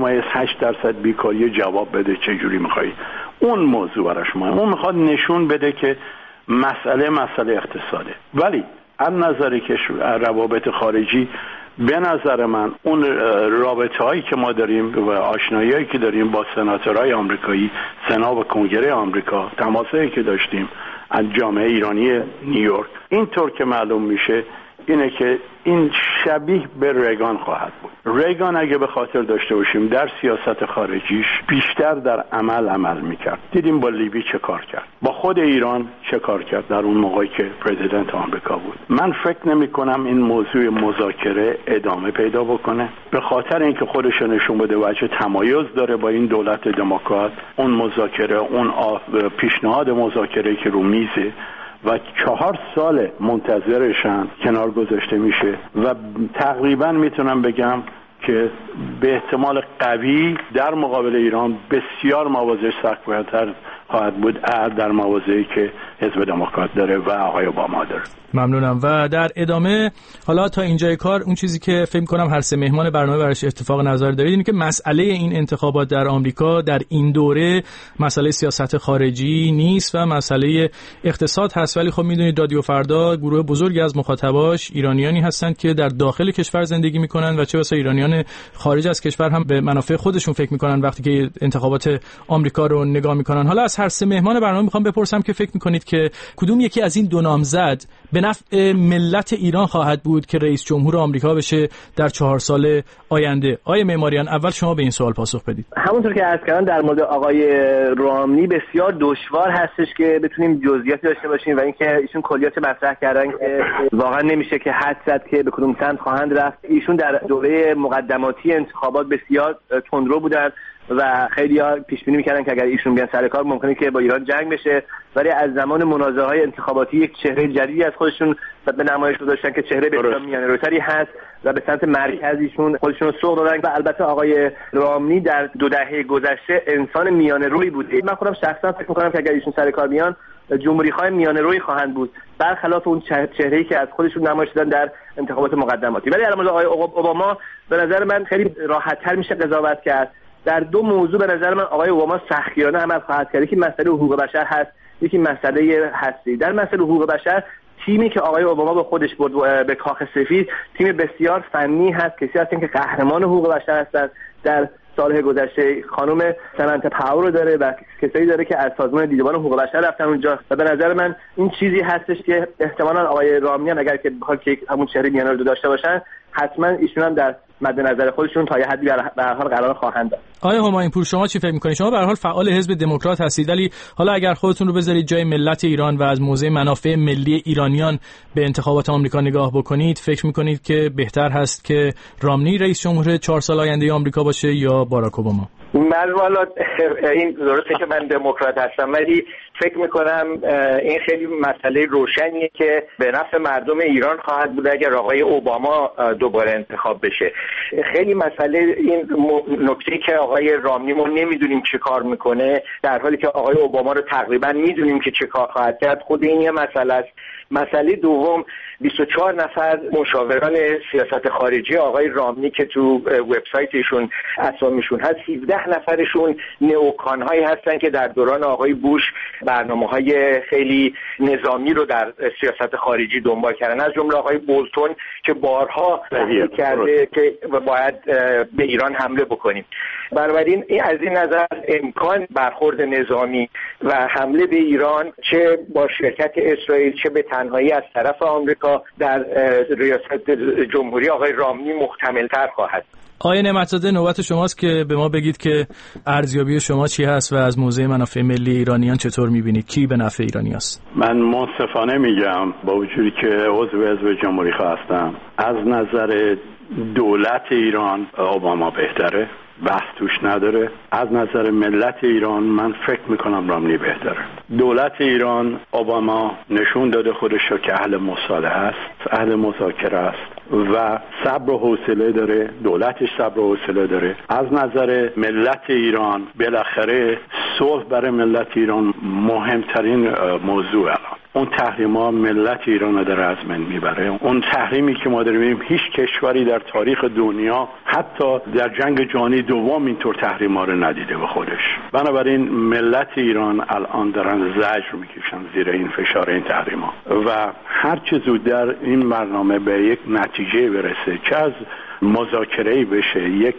7.8% بیکاری جواب بده چجوری میخوایی. اون موضوع براش مهمه. اون میخواد نشون بده که مسئله اقتصاده. ولی از نظر که روابط خارجی به نظر من اون رابطه هایی که ما داریم و آشنایی هایی که داریم با سناتورهای آمریکایی، سنا و کنگره آمریکا، تماسایی که داشتیم از جامعه ایرانی نیویورک، اینطور که معلوم میشه اینه که این شبیه به ریگان خواهد بود. ریگان اگه به خاطر داشته باشیم در سیاست خارجیش بیشتر در عمل میکرد. دیدیم با لیبی چه کار کرد، با خود ایران چه کار کرد در اون موقعی که پرزیدنت آمریکا بود. من فکر نمی کنم این موضوع مذاکره ادامه پیدا بکنه، به خاطر اینکه خودش نشون بده وجه تمایز داره با این دولت دموکرات. اون مذاکره، اون پیشنهاد مذاکره که رو میزه و 4 سال منتظرشن کنار گذاشته میشه و تقریبا میتونم بگم که به احتمال قوی در مقابل ایران بسیار مواضع سخت‌تر خواهد بود در مواضعی که حزب دموکرات داره و آقای اوباما داره. ممنونم. و در ادامه حالا تا اینجای کار اون چیزی که فکر کنم هر سه مهمان برنامه براش اتفاق نظر دارید اینه که مسئله این انتخابات در آمریکا در این دوره مسئله سیاست خارجی نیست و مسئله اقتصاد هست، ولی خب میدونید رادیو فردا گروه بزرگی از مخاطباش ایرانیانی هستند که در داخل کشور زندگی میکنن و چه بسا ایرانیان خارج از کشور هم به منافع خودشون فکر میکنن وقتی که انتخابات آمریکا رو نگاه میکنن. حالا از هر سه مهمان برنامه میخوام بپرسم که فکر میکنید که کدوم یکی از این دو نامزد به نفع ملت ایران خواهد بود که رئیس جمهور آمریکا بشه در 4 سال آینده؟ آقای معماریان، اول شما به این سوال پاسخ بدید. همونطور که عرض کردم در مورد آقای رامنی بسیار دشوار هستش که بتونیم جزئیاتی داشته باشیم و اینکه ایشون کلیات مطرح کردن که واقعا نمیشه که حد زد که به کدوم سمت خواهند رفت. ایشون در دوره مقدماتی انتخابات بسیار تندرو بودن و خیلی‌ها پیش بینی می‌کردن که اگر ایشون بیان سر کار ممکنه که با ایران جنگ بشه، ولی از زمان منازعه‌های انتخاباتی یک چهره جدیدی از خودشون به نمایش گذاشتن که چهره بسیار میانه‌روتری هست و به سمت مرکزیشون خودشون رو سوق دادن. و البته آقای رامنی در 2 دهه گذشته انسان میانه‌رویی بوده. من خودم شخصا فکر می‌کنم که اگر ایشون سر کار بیان جمهوری‌خواه میانه‌رویی خواهند بود، برخلاف اون چهره‌ای که از خودشون نمایش دادن در انتخابات مقدماتی. ولی در مورد آقای اوباما به نظر من خیلی راحت‌تر میشه قضاوت کرد. در 2 موضوع به نظر من آقای اوباما سختگیرانه عمل خواهد کرد که مسئله حقوق بشر هست، یکی مسئله هستی. در مسئله حقوق بشر تیمی که آقای اوباما به خودش برد به کاخ سفید تیم بسیار فنی هست، کسی هستن که قهرمان حقوق بشر هستند. در سالهای گذشته خانم سمنتا پاور رو داره و کسایی داره که از سازمان دیدبان حقوق بشر رفتن اونجا و به نظر من این چیزی هستش که احتمالاً آقای رامنی هم اگر که بخواد که همون چهره میانه‌رو داشته باشن حتما ایشون هم در مد نظر خودشون تا یه حدی به هر حال قرار خواهند داشت. آقای همایونپور، شما چی فکر می‌کنید؟ شما به هر حال فعال حزب دموکرات هستید، ولی حالا اگر خودتون رو بذارید جای ملت ایران و از موضع منافع ملی ایرانیان به انتخابات آمریکا نگاه بکنید، فکر می‌کنید که بهتر هست که رامنی رئیس جمهور 4 سال آینده آمریکا باشه یا باراک اوباما؟ من والا این درسته که من دموکرات هستم، ولی فکر میکنم این خیلی مسئله روشنیه که به نفع مردم ایران خواهد بود اگر آقای اوباما دوباره انتخاب بشه. خیلی مسئله این نکته که آقای رامنی ما نمیدونیم چه کار میکنه در حالی که آقای اوباما رو تقریبا میدونیم که چه کار خواهد کرد، خود این یه مسئله است. مسئله دوم 24 نفر مشاوران سیاست خارجی آقای رامنی که تو وبسایتشون اسامیشون هست، 17 نفرشون نئوکان‌هایی هستن که در دوران آقای بوش برنامه‌های خیلی نظامی رو در سیاست خارجی دنبال کردن، از جمله آقای بولتون که بارها کرده که باید به ایران حمله بکنیم. بنابراین از این نظر امکان برخورد نظامی و حمله به ایران چه با شرکت اسرائیل چه به تنهایی از طرف آمریکا در ریاست جمهوری آقای رامنی محتمل‌تر خواهد. آقای نعمت‌زاده، نوبت شماست که به ما بگید که ارزیابی شما چی هست و از موضع منافع ملی ایرانیان چطور می‌بینید؟ کی به نفع ایرانی است؟ من منصفانه میگم با وجودی که عضو حزب جمهوری‌خواه هستم، از نظر دولت ایران اوباما بهتره، بحث توش نداره. از نظر ملت ایران من فکر میکنم رامنی بهتره. دولت ایران اوباما نشون داده خودش رو که اهل مصالحه است، اهل مذاکره است و صبر و حوصله داره، دولتش صبر و حوصله داره. از نظر ملت ایران بالاخره صلح برای ملت ایران مهمترین موضوع الان. اون تحریما ملت ایران رو داره از من میبره. اون تحریمی که ما داریم هیچ کشوری در تاریخ دنیا حتی در جنگ جهانی دوم اینطور تحریما رو ندیده به خودش. بنابراین ملت ایران الان دارن زجر میکشن زیر این فشار این تحریما و هر چه زودتر این برنامه به یک نتیجه برسه، چه از مذاکره‌ای بشه، یک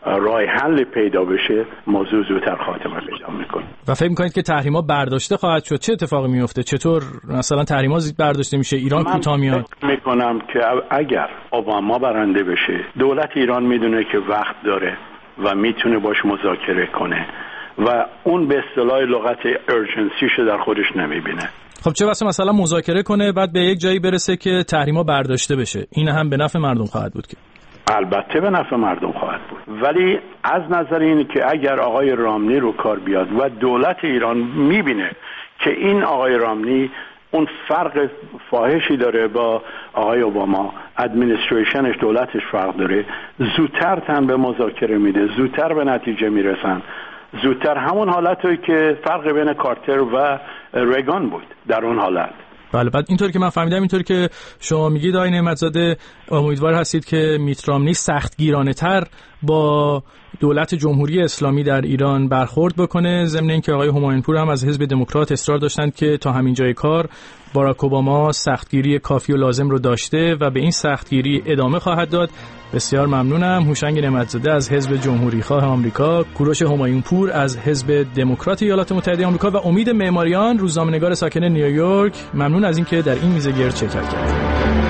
راه حل پیدا بشه موضوع زودتر خاتمه پیدا میکنه. و فکر میکنید که تحریما برداشته خواهد شد؟ چه اتفاقی میفته؟ چطور مثلا تحریما برداشته میشه؟ ایران کوتاه میاد؟ من فکر میکنم که اگر اوباما برنده بشه دولت ایران میدونه که وقت داره و میتونه باش مذاکره کنه و اون به اصطلاح لغت ارجنسیش در خودش نمیبینه. خب چه واسه مثلا مذاکره کنه بعد به یک جایی برسه که تحریما برداشته بشه؟ این هم به نفع مردم خواهد بود که؟ البته به نفع مردم خواهد بود، ولی از نظر این که اگر آقای رامنی رو کار بیاد و دولت ایران میبینه که این آقای رامنی اون فرق فاحشی داره با آقای اوباما، ادمنستریشنش دولتش فرق داره، زودتر تن به مذاکره میده، زودتر به نتیجه میرسن، زودتر همون حالتی که فرق بین کارتر و ریگان بود در اون حالت. بله، بعد اینطور که من فهمیدم، اینطور که شما میگید آقای نعمتزاده، امیدوار هستید که میت رامنی سختگیرانه تر با دولت جمهوری اسلامی در ایران برخورد بکنه، ضمن اینکه آقای همایونپور هم از حزب دموکرات اصرار داشتند که تا همین جای کار باراک اوباما سختگیری کافی و لازم رو داشته و به این سختگیری ادامه خواهد داد. بسیار ممنونم. هوشنگ نعمتزاده از حزب جمهوری خواه آمریکا، کوروش همایونپور از حزب دموکرات ایالات متحده آمریکا و امید معماریان، روزنامه‌نگار ساکن نیویورک، ممنون از اینکه در این میز گرد شرکت کردید.